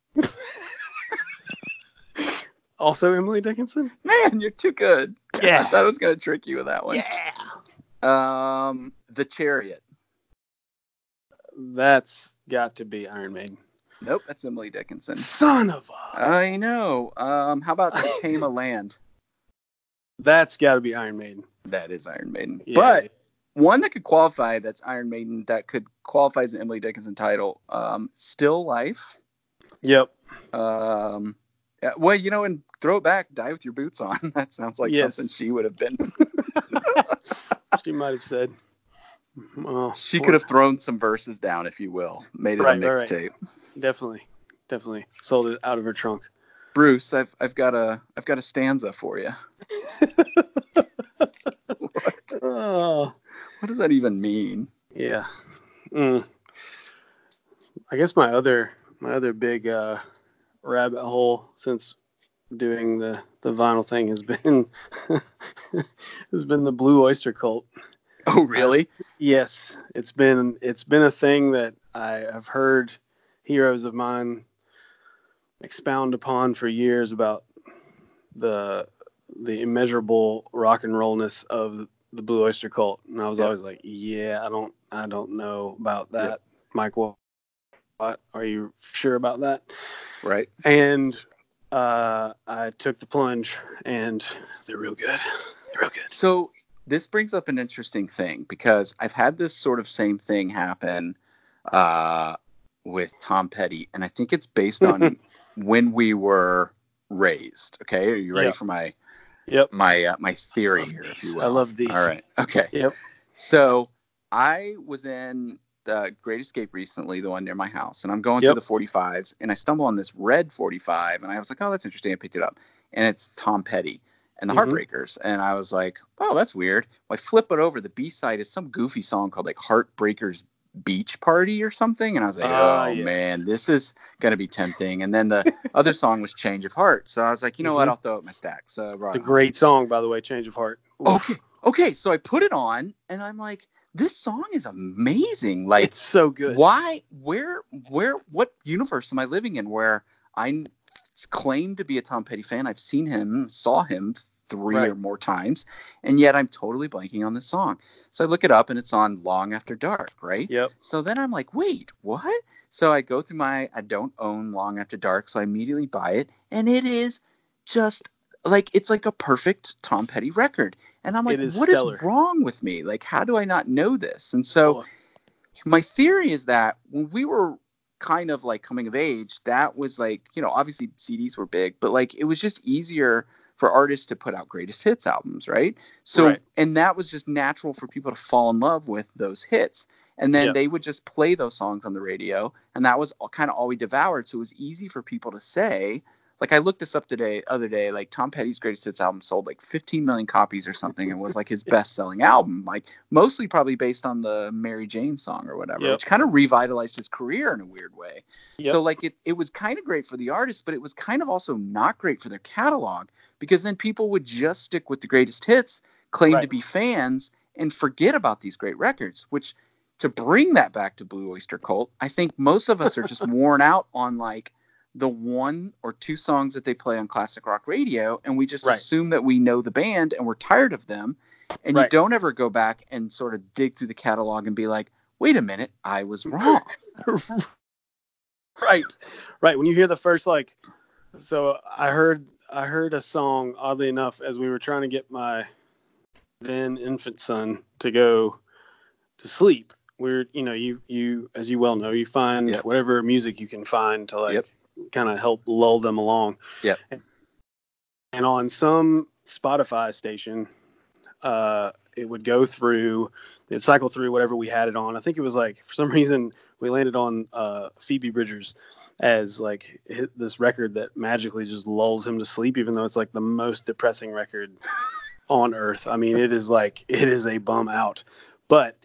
S2: Also Emily Dickinson?
S1: Man, you're too good.
S2: Yeah.
S1: I thought I was going to trick you with that one.
S2: Yeah.
S1: The Chariot.
S2: That's got to be Iron Maiden.
S1: Nope, that's Emily Dickinson.
S2: Son of a...
S1: I know. How about To Tame a Land?
S2: That's got to be Iron Maiden.
S1: That is Iron Maiden.
S2: Yeah.
S1: But one that could qualify that's Iron Maiden that could qualify as an Emily Dickinson title, Still Life.
S2: Yep.
S1: Well, and Throw It Back, Die With Your Boots On. That sounds like something she would have been.
S2: She might have said.
S1: She could have thrown some verses down, if you will. Made it a mixtape.
S2: Definitely sold it out of her trunk.
S1: Bruce, I've got a stanza for you. What? What does that even mean?
S2: Yeah. I guess my other big rabbit hole since doing the vinyl thing has been the Blue Oyster Cult.
S1: Oh, really?
S2: Yes, it's been a thing that I've heard heroes of mine expound upon for years about the immeasurable rock and rollness of the Blue Oyster Cult, and I was always like, yeah, I don't know about that. Mike Watt. Are you sure about that?
S1: Right.
S2: And I took the plunge, and they're real good. They're real good.
S1: So this brings up an interesting thing because I've had this sort of same thing happen with Tom Petty, and I think it's based on when we were raised. Okay, are you ready for my theory here, if you will?
S2: I love these.
S1: All right. Okay.
S2: Yep.
S1: So I was in the Great Escape recently, the one near my house, and I'm going through the 45s, and I stumble on this red 45, and I was like, oh, that's interesting. I picked it up, and it's Tom Petty and the Heartbreakers, and I was like, oh, that's weird. Well, I flip it over. The B-side is some goofy song called like Heartbreakers Beach Party or something, and I was like, man, this is gonna be tempting. And then the other song was Change of Heart, so I was like, you know what, I'll throw it in my stack. So
S2: it's a great song, by the way, Change of Heart.
S1: Oof. Okay, so I put it on, and I'm like, this song is amazing. Like,
S2: it's so good.
S1: Why? Where? What universe am I living in where I claim to be a Tom Petty fan? I've seen him, saw him 3 or more times, and yet I'm totally blanking on this song. So I look it up, and it's on Long After Dark, right?
S2: Yep.
S1: So then I'm like, wait, what? So I go through I don't own Long After Dark, so I immediately buy it, and it is just like, it's like a perfect Tom Petty record. And I'm like, what is wrong with me? Like, how do I not know this? And so my theory is that when we were kind of like coming of age, that was like, obviously CDs were big, but like it was just easier for artists to put out greatest hits albums, right? So, and that was just natural for people to fall in love with those hits. And then they would just play those songs on the radio, and that was kind of all we devoured. So it was easy for people to say, like, I looked this up other day, like Tom Petty's greatest hits album sold like 15 million copies or something, and was like his best selling album, like mostly probably based on the Mary Jane song or whatever, which kind of revitalized his career in a weird way. So like it was kind of great for the artist, but it was kind of also not great for their catalog, because then people would just stick with the greatest hits, claim to be fans, and forget about these great records, which, to bring that back to Blue Oyster Cult, I think most of us are just worn out on like the 1 or 2 songs that they play on classic rock radio, and we just assume that we know the band and we're tired of them, and you don't ever go back and sort of dig through the catalog and be like, wait a minute, I was wrong.
S2: Right. When you hear the first, like, so I heard a song, oddly enough, as we were trying to get my then infant son to go to sleep. We're, you as you well know, you find whatever music you can find to like kind of help lull them along.
S1: Yep.
S2: And on some Spotify station, it would go through, it'd cycle through whatever we had it on. I think it was like, for some reason, we landed on Phoebe Bridgers as like this record that magically just lulls him to sleep, even though it's like the most depressing record on earth. I mean, it is a bum out. But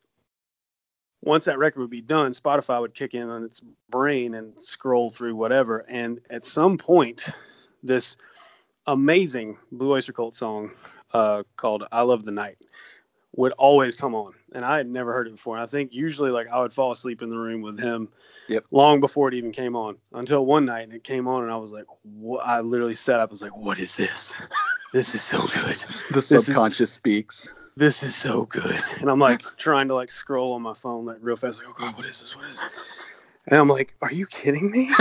S2: once that record would be done, Spotify would kick in on its brain and scroll through whatever. And at some point, this amazing Blue Oyster Cult song called I Love the Night would always come on. And I had never heard it before. And I think usually like I would fall asleep in the room with him long before it even came on, until one night and it came on and I was like, what? I literally sat up. I was like, what is this? This is so good.
S1: The subconscious speaks.
S2: This is so good. And I'm like trying to like scroll on my phone like real fast. Like, oh God, what is this? What is this? And I'm like, are you kidding me?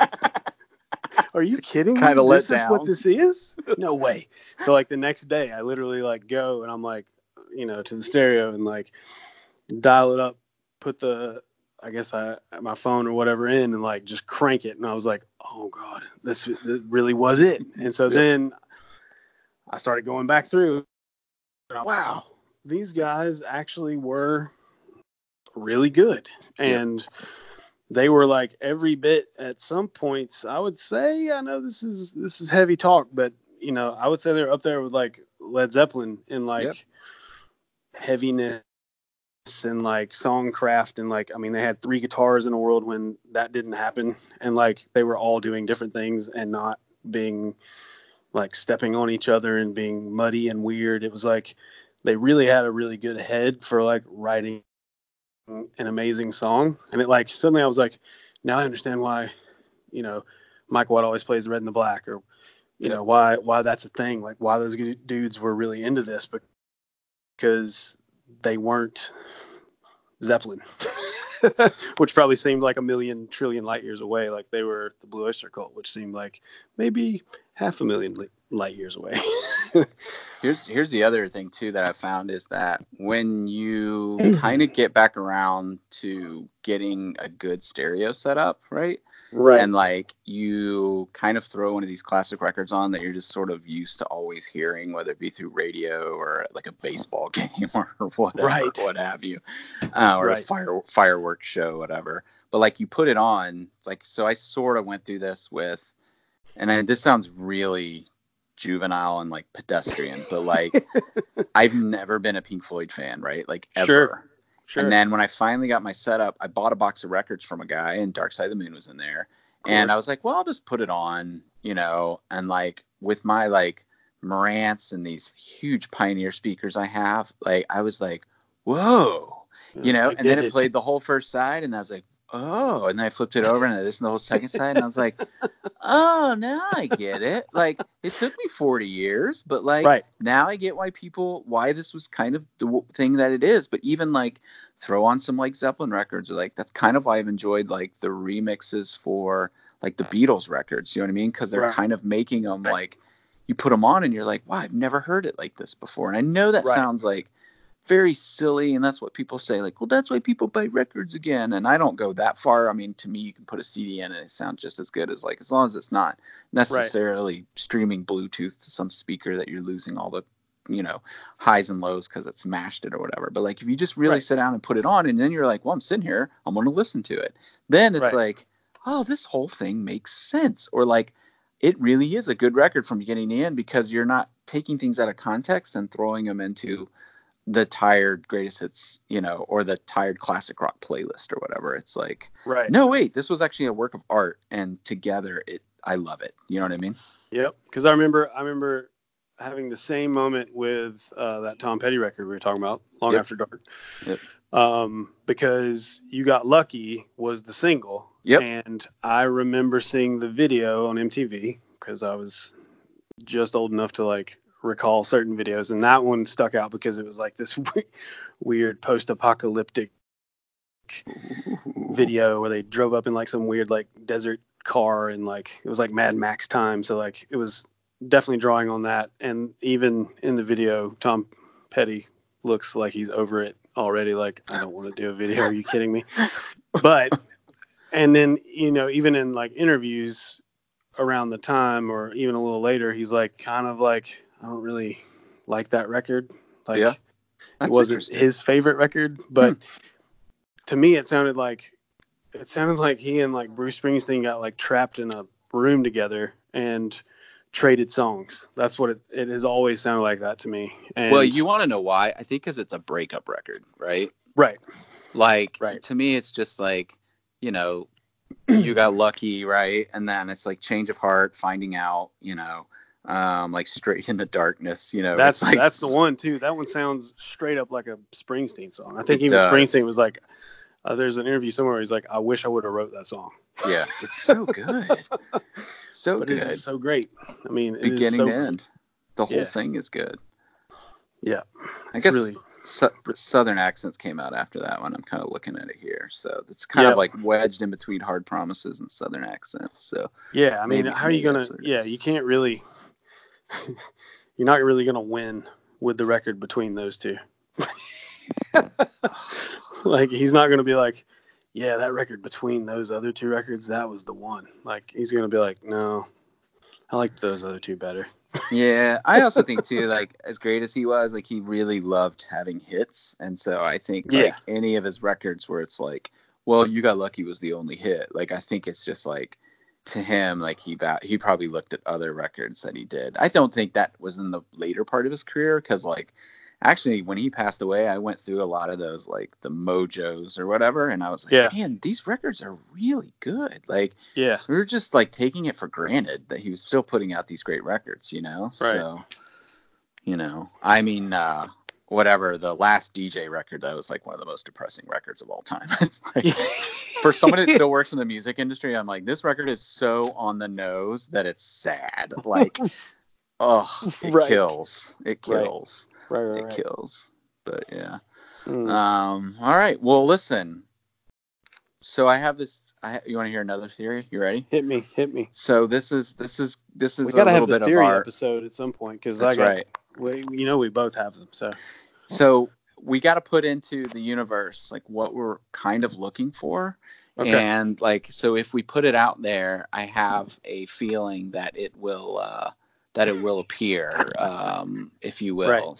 S2: Are you kidding me?
S1: Kind of let
S2: down. This is what this is? No way. So like the next day I literally like go and I'm like, to the stereo and like dial it up, put my phone or whatever in and like just crank it. And I was like, oh God, this really was it. And so then I started going back through. Wow, these guys actually were really good. And they were like every bit at some points, I would say, I know this is heavy talk, but I would say they're up there with like Led Zeppelin in like heaviness and like songcraft. And like, I mean, they had 3 guitars in a world when that didn't happen. And like, they were all doing different things and not being like stepping on each other and being muddy and weird. It was like, they really had a really good head for like writing an amazing song. And it like, suddenly I was like, now I understand why, Mike Watt always plays the red and the black, or, why that's a thing. Like why those dudes were really into this, because they weren't Zeppelin. which probably seemed like a million trillion light years away. Like they were the Blue Oyster Cult, which seemed like maybe half a million light years away.
S1: Here's the other thing too that I found is that when you kind of get back around to getting a good stereo setup, right?
S2: Right.
S1: And like you kind of throw one of these classic records on that you're just sort of used to always hearing, whether it be through radio or like a baseball game or whatever,
S2: Right.
S1: what have you, or
S2: Right.
S1: a fireworks show, whatever. But like you put it on, like, so I sort of went through this with, and this sounds really juvenile and like pedestrian, but like I've never been a Pink Floyd fan, right? Like ever.
S2: Sure.
S1: And then when I finally got my setup, I bought a box of records from a guy, and Dark Side of the Moon was in there. And I was like, well, I'll just put it on, you know, and like with my like Marantz and these huge Pioneer speakers I have, like I was like, whoa, you know, and then it played the whole first side, and I was like, oh, and then I flipped it over and I listened to the whole second side, and I was like, oh, now I get it. Like it took me 40 years, but like now I get why this was kind of the thing that it is. But even like throw on some like Zeppelin records, or like that's kind of why I've enjoyed like the remixes for like the Beatles records. You know what I mean? Because they're kind of making them like you put them on and you're like, wow, I've never heard it like this before. And I know that sounds like very silly, and that's what people say, like, well, that's why people buy records again. And I don't go that far. I mean, to me, you can put a CD in and it sounds just as good, as like, as long as it's not necessarily streaming Bluetooth to some speaker that you're losing all the, you know, highs and lows because it's mashed it or whatever. But like if you just really sit down and put it on, and then you're like, well, I'm sitting here, I'm going to listen to it, then it's like, oh, this whole thing makes sense. Or like it really is a good record from beginning to end, because you're not taking things out of context and throwing them into the tired greatest hits, you know, or the tired classic rock playlist or whatever. It's like, no, wait, this was actually a work of art, and together I love it. You know what I mean?
S2: Yep. Because I remember having the same moment with that Tom Petty record we were talking about, Long After Dark. Because You Got Lucky was the single. And I remember seeing the video on MTV because I was just old enough to like recall certain videos, and that one stuck out because it was like this weird post-apocalyptic video where they drove up in like some weird like desert car, and like it was like Mad Max time, so like it was definitely drawing on that. And even in the video, Tom Petty looks like he's over it already, like, I don't want to do a video, are you kidding me? But and then, you know, even in like interviews around the time or even a little later, he's like kind of like, I don't really like that record. Like it wasn't his favorite record, but to me it sounded like he and like Bruce Springsteen got like trapped in a room together and traded songs. That's what it has always sounded like that to me. And
S1: well, you want to know why? I think because it's a breakup record, right? Like to me it's just like, you know, You Got Lucky, right? And then it's like Change of Heart, Finding Out, you know, like Straight into Darkness, you know.
S2: That's
S1: like,
S2: that's the one too. That one sounds straight up like a Springsteen song. I think even
S1: does.
S2: Springsteen was like, there's an interview somewhere where he's like, I wish I would have wrote that song.
S1: Yeah, it's so good. So
S2: but
S1: good.
S2: It is so great. I mean,
S1: beginning to end. The whole thing is good.
S2: Yeah.
S1: I guess really Southern Accents came out after that one. I'm kind of looking at it here. So it's kind of like wedged in between Hard Promises and Southern Accents. So
S2: yeah, I mean, how are you going to, you can't really, you're not really going to win with the record between those two. Like, he's not going to be like, yeah, that record between those other two records, that was the one. Like, he's going to be like, no, I liked those other two better.
S1: Yeah, I also think too, like, as great as he was, like, he really loved having hits. And so I think like any of his records where it's like, well, You Got Lucky was the only hit, like, I think it's just like, to him, like, he probably looked at other records that he did. I don't think that was in the later part of his career, because like actually when he passed away, I went through a lot of those, like the Mojos or whatever, and I was like, man, these records are really good. Like, we were just like taking it for granted that he was still putting out these great records, you know. So, you know, I mean, whatever, the last DJ record, that was like one of the most depressing records of all time. It's like, for someone that still works in the music industry, I'm like, this record is so on the nose that it's sad. Like, oh, it kills. It kills. It kills. But yeah. All right. Well, listen, So I have this. You want to hear another theory? You ready?
S2: Hit me.
S1: So this is
S2: We
S1: a
S2: gotta have
S1: little
S2: the
S1: bit of
S2: theory
S1: our.
S2: episode at some point because
S1: That's right.
S2: we both have them.
S1: So we got to put into the universe like what we're kind of looking for,
S2: Okay.
S1: and like so if we put it out there, I have a feeling that it will appear, if you will.
S2: Right.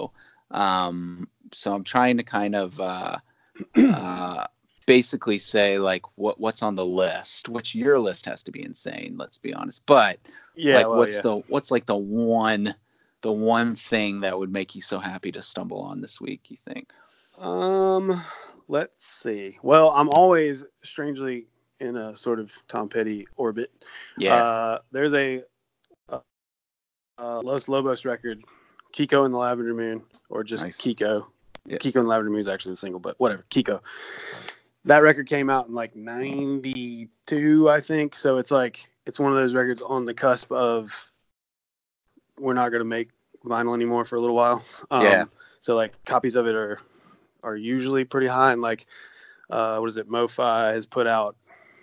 S1: So I'm trying to kind of uh, basically say like what's on the list, which your list has to be insane. Let's be honest, but
S2: Yeah.
S1: like
S2: Well,
S1: what's like the one thing that would make you so happy to stumble on this week, you think?
S2: Let's see. Well, I'm always strangely in a sort of Tom Petty orbit.
S1: Yeah.
S2: There's a Los Lobos record, Kiko and the Lavender Moon, or just
S1: Nice.
S2: Kiko.
S1: Yeah.
S2: Kiko and the Lavender Moon is actually the single, but whatever. Kiko. That record came out in like '92, I think. So it's like it's one of those records on the cusp of we're not going to make vinyl anymore for a little while.
S1: Yeah.
S2: So like copies of it are usually pretty high, and like what is it? MoFi has put out.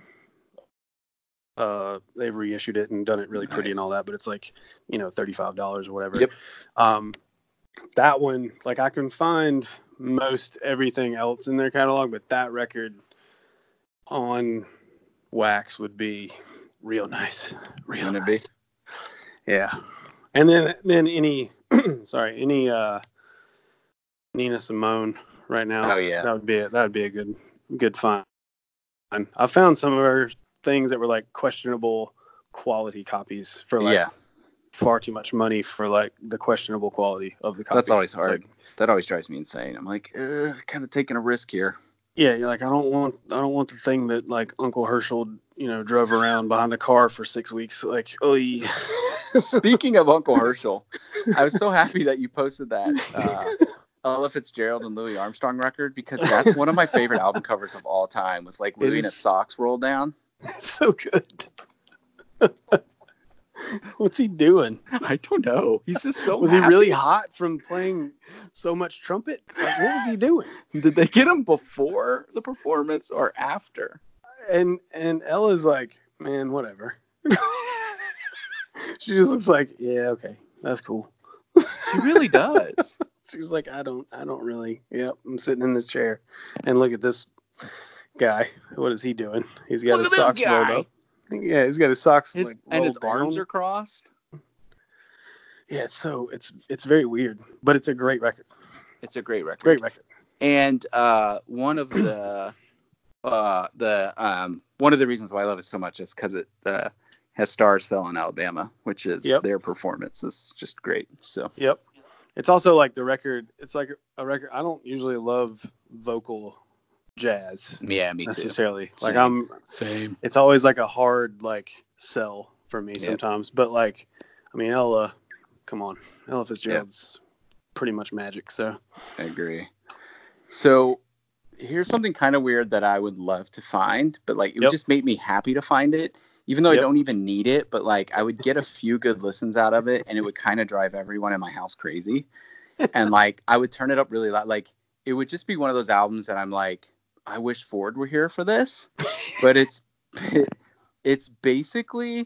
S2: They've reissued it and done it really pretty and all that, but it's like $35 or whatever.
S1: Yep.
S2: That one, like I can find most everything else in their catalog, but that record on wax would be real nice. Real
S1: Wouldn't
S2: nice.
S1: it
S2: Yeah. And then any any Nina Simone right now.
S1: Oh, yeah.
S2: That would be a good find. I found some of her things that were like questionable quality copies for like far too much money for like the questionable quality of the copy.
S1: That's always
S2: It's
S1: hard.
S2: like,
S1: that always drives me insane. I'm like, kind of taking a risk here.
S2: yeah, you're like I don't want the thing that like Uncle Herschel drove around behind the car for 6 weeks. Like, oh yeah.
S1: Speaking of Uncle Herschel, I was so happy that you posted that Ella Fitzgerald and Louis Armstrong record, because that's one of my favorite album covers of all time, with like Louis and his socks rolled down.
S2: It's so good. What's he doing?
S1: I don't know. He's just so
S2: Was
S1: happy.
S2: he really hot from playing so much trumpet? Like, what was he doing?
S1: Did they get him before the performance or after?
S2: And Ella's like, man, whatever. She just looks like, yeah, okay, that's cool.
S1: She really does.
S2: She was like, I don't really. Yep, I'm sitting in this chair, and look at this guy. What is he doing? He's got his socks rolled up. Yeah, he's got his socks like rolled
S1: and his
S2: down.
S1: arms are crossed.
S2: Yeah, it's very weird, but it's a great record.
S1: It's a great record.
S2: Great record.
S1: And one of the reasons why I love it so much is because it has Stars Fell in Alabama, which is their performance is just great. So
S2: it's also like the record. It's like a record. I don't usually love vocal jazz.
S1: Yeah, me
S2: necessarily.
S1: Too.
S2: Like
S1: same.
S2: It's always like a hard like sell for me sometimes. But like, I mean, Ella, come on, Ella Fitzgerald's pretty much magic. So
S1: I agree. So here's something kind of weird that I would love to find, but like it would just make me happy to find it, even though I don't even need it. But like I would get a few good listens out of it, and it would kind of drive everyone in my house crazy. And like I would turn it up really loud. Like it would just be one of those albums that I'm like, I wish Ford were here for this. But it's basically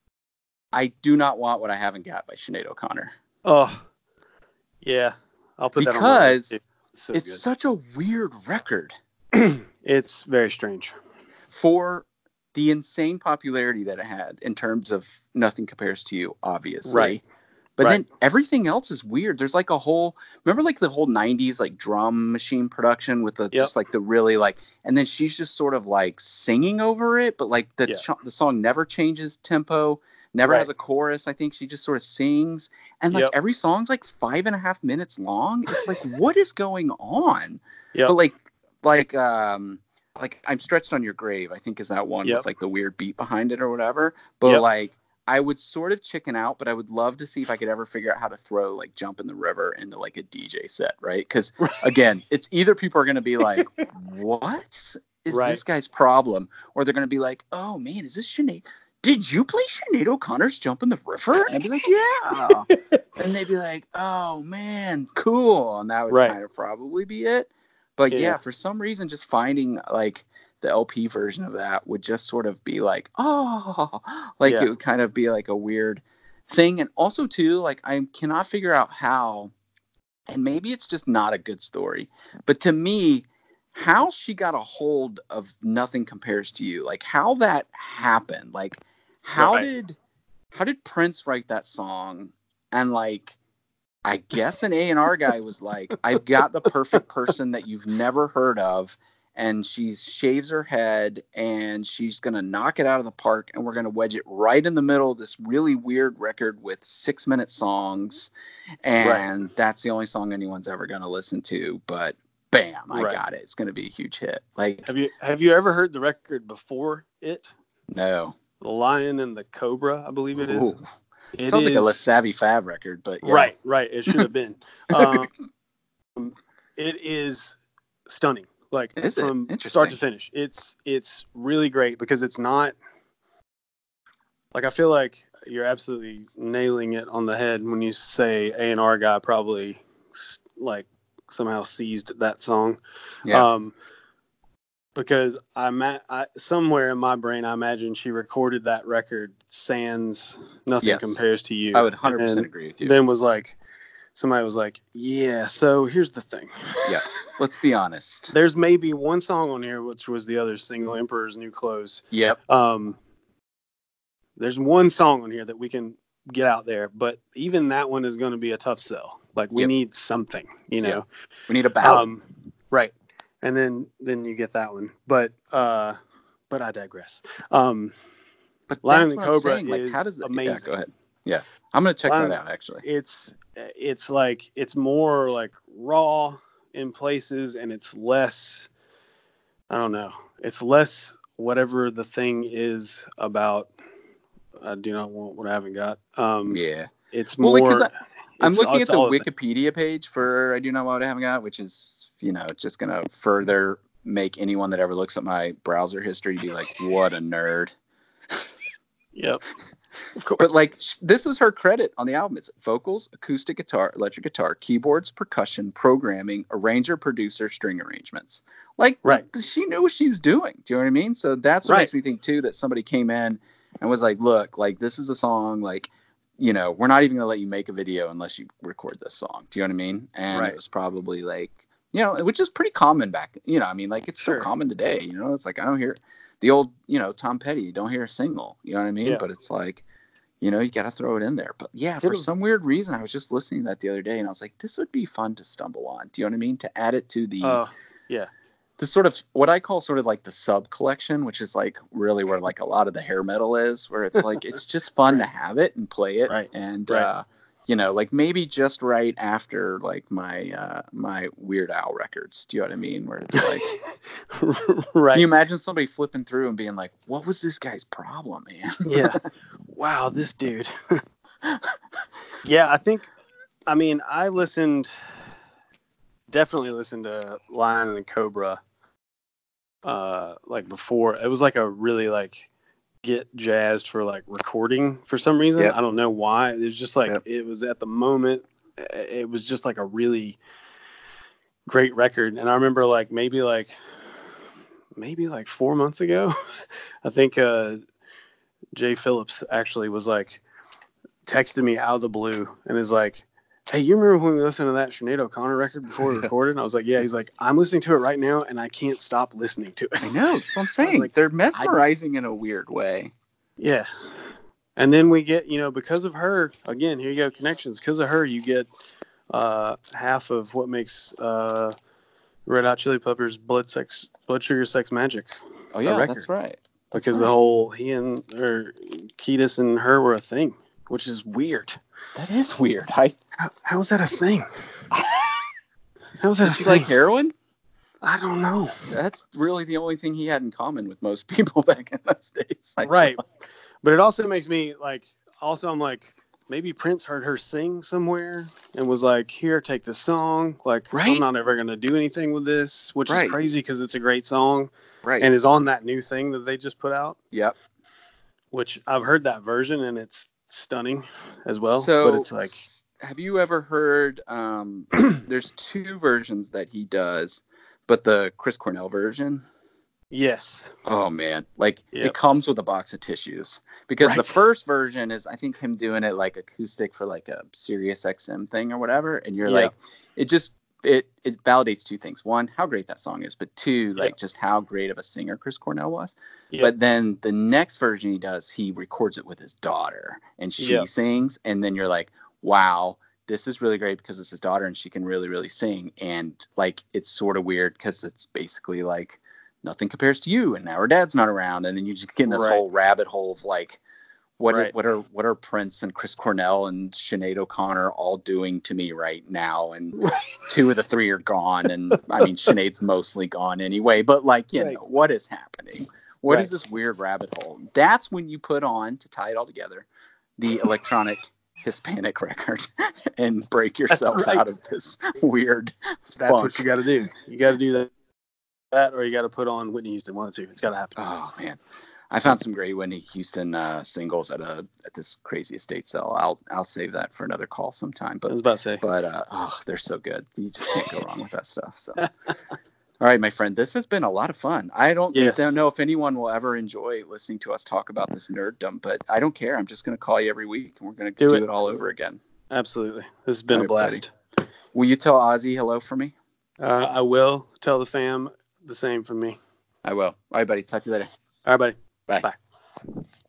S1: I Do Not Want What I Haven't Got by Sinead O'Connor.
S2: Oh, yeah. I'll put that on my list.
S1: It's such a weird record.
S2: It's very strange.
S1: For the insane popularity that it had in terms of Nothing Compares to You, obviously.
S2: Right.
S1: But then everything else is weird. There's like remember like the whole 90s like drum machine production with the just like the really like, and then she's just sort of like singing over it, but like the song never changes tempo, never has a chorus. I think she just sort of sings, and like every song's like 5.5 minutes long. It's like, what is going on? But like I'm Stretched on Your Grave, I think is that one with like the weird beat behind it or whatever. But like I would sort of chicken out, but I would love to see if I could ever figure out how to throw like Jump in the River into like a DJ set, right? Because again, it's either people are going to be like, what is this guy's problem? Or they're going to be like, oh man, is this Sinead? Did you play Sinead O'Connor's Jump in the River? And I'd be like, yeah. And they'd be like, oh man, cool. And that would kind of probably be it. But yeah, for some reason, just finding like the LP version of that would just sort of be like, oh, like
S2: Yeah.
S1: it would kind of be like a weird thing. And also too, like I cannot figure out how, and maybe it's just not a good story, but to me, how she got a hold of Nothing Compares to You, like how that happened, like how
S2: Right.
S1: did Prince write that song? And like, I guess an A&R guy was like, I've got the perfect person that you've never heard of. And she shaves her head and she's going to knock it out of the park. And we're going to wedge it right in the middle of this really weird record with 6-minute songs.
S2: Right.
S1: And that's the only song anyone's ever going to listen to. But bam, I
S2: Right.
S1: got it. It's going to be a huge hit. Like,
S2: Have you ever heard the record before it?
S1: no.
S2: The Lion and the Cobra, I believe it is.
S1: Ooh.
S2: It
S1: Sounds like a Less
S2: is
S1: Savvy Fab record, but yeah.
S2: right. It should have been. Um, it is stunning, like
S1: Is it?
S2: from start
S1: Interesting.
S2: to finish. It's really great because it's not like, I feel like you're absolutely nailing it on the head when you say A&R guy probably like somehow seized that song.
S1: Yeah.
S2: Because somewhere in my brain, I imagine she recorded that record sans Nothing
S1: Yes.
S2: Compares to You.
S1: I would 100%
S2: and
S1: agree with you.
S2: Then somebody was like, yeah, so here's the thing.
S1: Yeah. Let's be honest.
S2: There's maybe one song on here, which was the other single, Emperor's New Clothes.
S1: Yep.
S2: There's one song on here that we can get out there, but even that one is going to be a tough sell. Like, we need something, you know.
S1: Yep. We need a ballad.
S2: Right. And then you get that one. But I digress.
S1: But
S2: Lion
S1: that's
S2: and the
S1: what I'm
S2: Cobra
S1: saying. Like, how
S2: is
S1: does it?
S2: amazing.
S1: Yeah, go ahead. Yeah, I'm gonna check that out actually.
S2: It's like, it's more like raw in places, and it's less, I don't know, it's less whatever the thing is about. I do not want what I haven't got.
S1: Yeah.
S2: It's
S1: Well,
S2: more.
S1: because I'm looking at
S2: it's
S1: the
S2: all of
S1: Wikipedia page for I Do Not Want to Have Got, which is, just going to further make anyone that ever looks at my browser history be like, what a nerd.
S2: Yep. Of course.
S1: But like, this is her credit on the album. It's vocals, acoustic guitar, electric guitar, keyboards, percussion, programming, arranger, producer, string arrangements. Like,
S2: right.
S1: She knew what she was doing. Do you know what I mean? So that's what makes me think too that somebody came in and was like, look, like, this is a song, like, we're not even going to let you make a video unless you record this song. Do you know what I mean? And it was probably like, which is pretty common back, I mean, like, it's still common today, it's like, I don't hear the old, Tom Petty, you don't hear a single, you know what I mean? Yeah. But it's like, you got to throw it in there. But yeah, for some weird reason, I was just listening to that the other day and I was like, this would be fun to stumble on. Do you know what I mean? To add it to the, the sort of what I call sort of like the sub collection, which is like really where like a lot of the hair metal is, where it's like, it's just fun to have it and play it. And, like maybe just right after like my Weird Al records. Do you know what I mean? Where it's like, Can you imagine somebody flipping through and being like, what was this guy's problem, man?
S2: Yeah. Wow, this dude. Yeah, I mean, I definitely listened to Lion and the Cobra like before. It was like a really like get jazzed for like recording for some reason. Yep. I don't know why. It was just like, it was at the moment, it was just like a really great record. And I remember like maybe like 4 months ago, I think Jay Phillips actually was like texted me out of the blue and is like, hey, you remember when we listened to that Sinead O'Connor record before we recorded? And I was like, yeah. He's like, I'm listening to it right now and I can't stop listening to it.
S1: I know, that's what I'm saying. Like, they're mesmerizing in a weird way.
S2: Yeah. And then we get, because of her, again, here you go, connections. Because of her, you get half of what makes Red Hot Chili Peppers Blood Sugar Sex Magik.
S1: Oh yeah, that's right.
S2: Because the whole Kiedis and her were a thing, which is weird.
S1: That is weird.
S2: How is that a thing? How is that
S1: Did she like heroin?
S2: I don't know.
S1: That's really the only thing he had in common with most people back in those days.
S2: Right. But it also makes me like, I'm like, maybe Prince heard her sing somewhere and was like, here, take this song. Like, I'm not ever going to do anything with this, which is crazy because it's a great song.
S1: Right.
S2: And is on that new thing that they just put out.
S1: Yep.
S2: Which I've heard that version and it's stunning as well.
S1: So,
S2: but it's like,
S1: have you ever heard, there's two versions that he does, but the Chris Cornell version,
S2: Yes.
S1: Oh man, like it
S2: Yep.
S1: comes with a box of tissues because the
S2: Right.
S1: first version is I think him doing it like acoustic for like a Sirius XM thing or whatever, and you're
S2: Yep.
S1: like, it just it validates two things: one, how great that song is, but two,
S2: Yep.
S1: like just how great of a singer Chris Cornell was.
S2: Yep.
S1: But then the next version he does, he records it with his daughter, and she
S2: Yep.
S1: sings, and then you're like, wow. This is really great because it's his daughter and she can really, really sing. And like, it's sort of weird because it's basically like, nothing compares to you, and now her dad's not around, and then you just get in this
S2: Right.
S1: whole rabbit hole of like
S2: Right.
S1: what are Prince and Chris Cornell and Sinead O'Connor all doing to me right now, and two of the three are gone, and I mean Sinead's mostly gone anyway, but like, you
S2: Right.
S1: know, what is happening? What is
S2: Right.
S1: this weird rabbit hole? That's when you put on, to tie it all together, the electronic Hispanic record and break
S2: That's
S1: yourself out
S2: right.
S1: of this weird
S2: That's what you
S1: funk.
S2: got to do. You got to do that, or you got to put on Whitney Houston. One or two. It's got to happen.
S1: Oh man, I found some great Whitney Houston singles at this crazy estate sale. I'll save that for another call sometime.
S2: I was about to say.
S1: But oh, they're so good. You just can't go wrong with that stuff. So, all right, my friend, this has been a lot of fun. I don't
S2: Yes.
S1: know if anyone will ever enjoy listening to us talk about this nerddom, but I don't care. I'm just going to call you every week, and we're going to
S2: Do
S1: do
S2: it.
S1: it all over again.
S2: Absolutely. This has been
S1: All
S2: a
S1: right, buddy.
S2: blast.
S1: Will you tell Ozzy hello for me?
S2: I will tell the fam the same from me.
S1: I will. All right, buddy. Talk to you later.
S2: All right, buddy.
S1: Bye.
S2: Bye.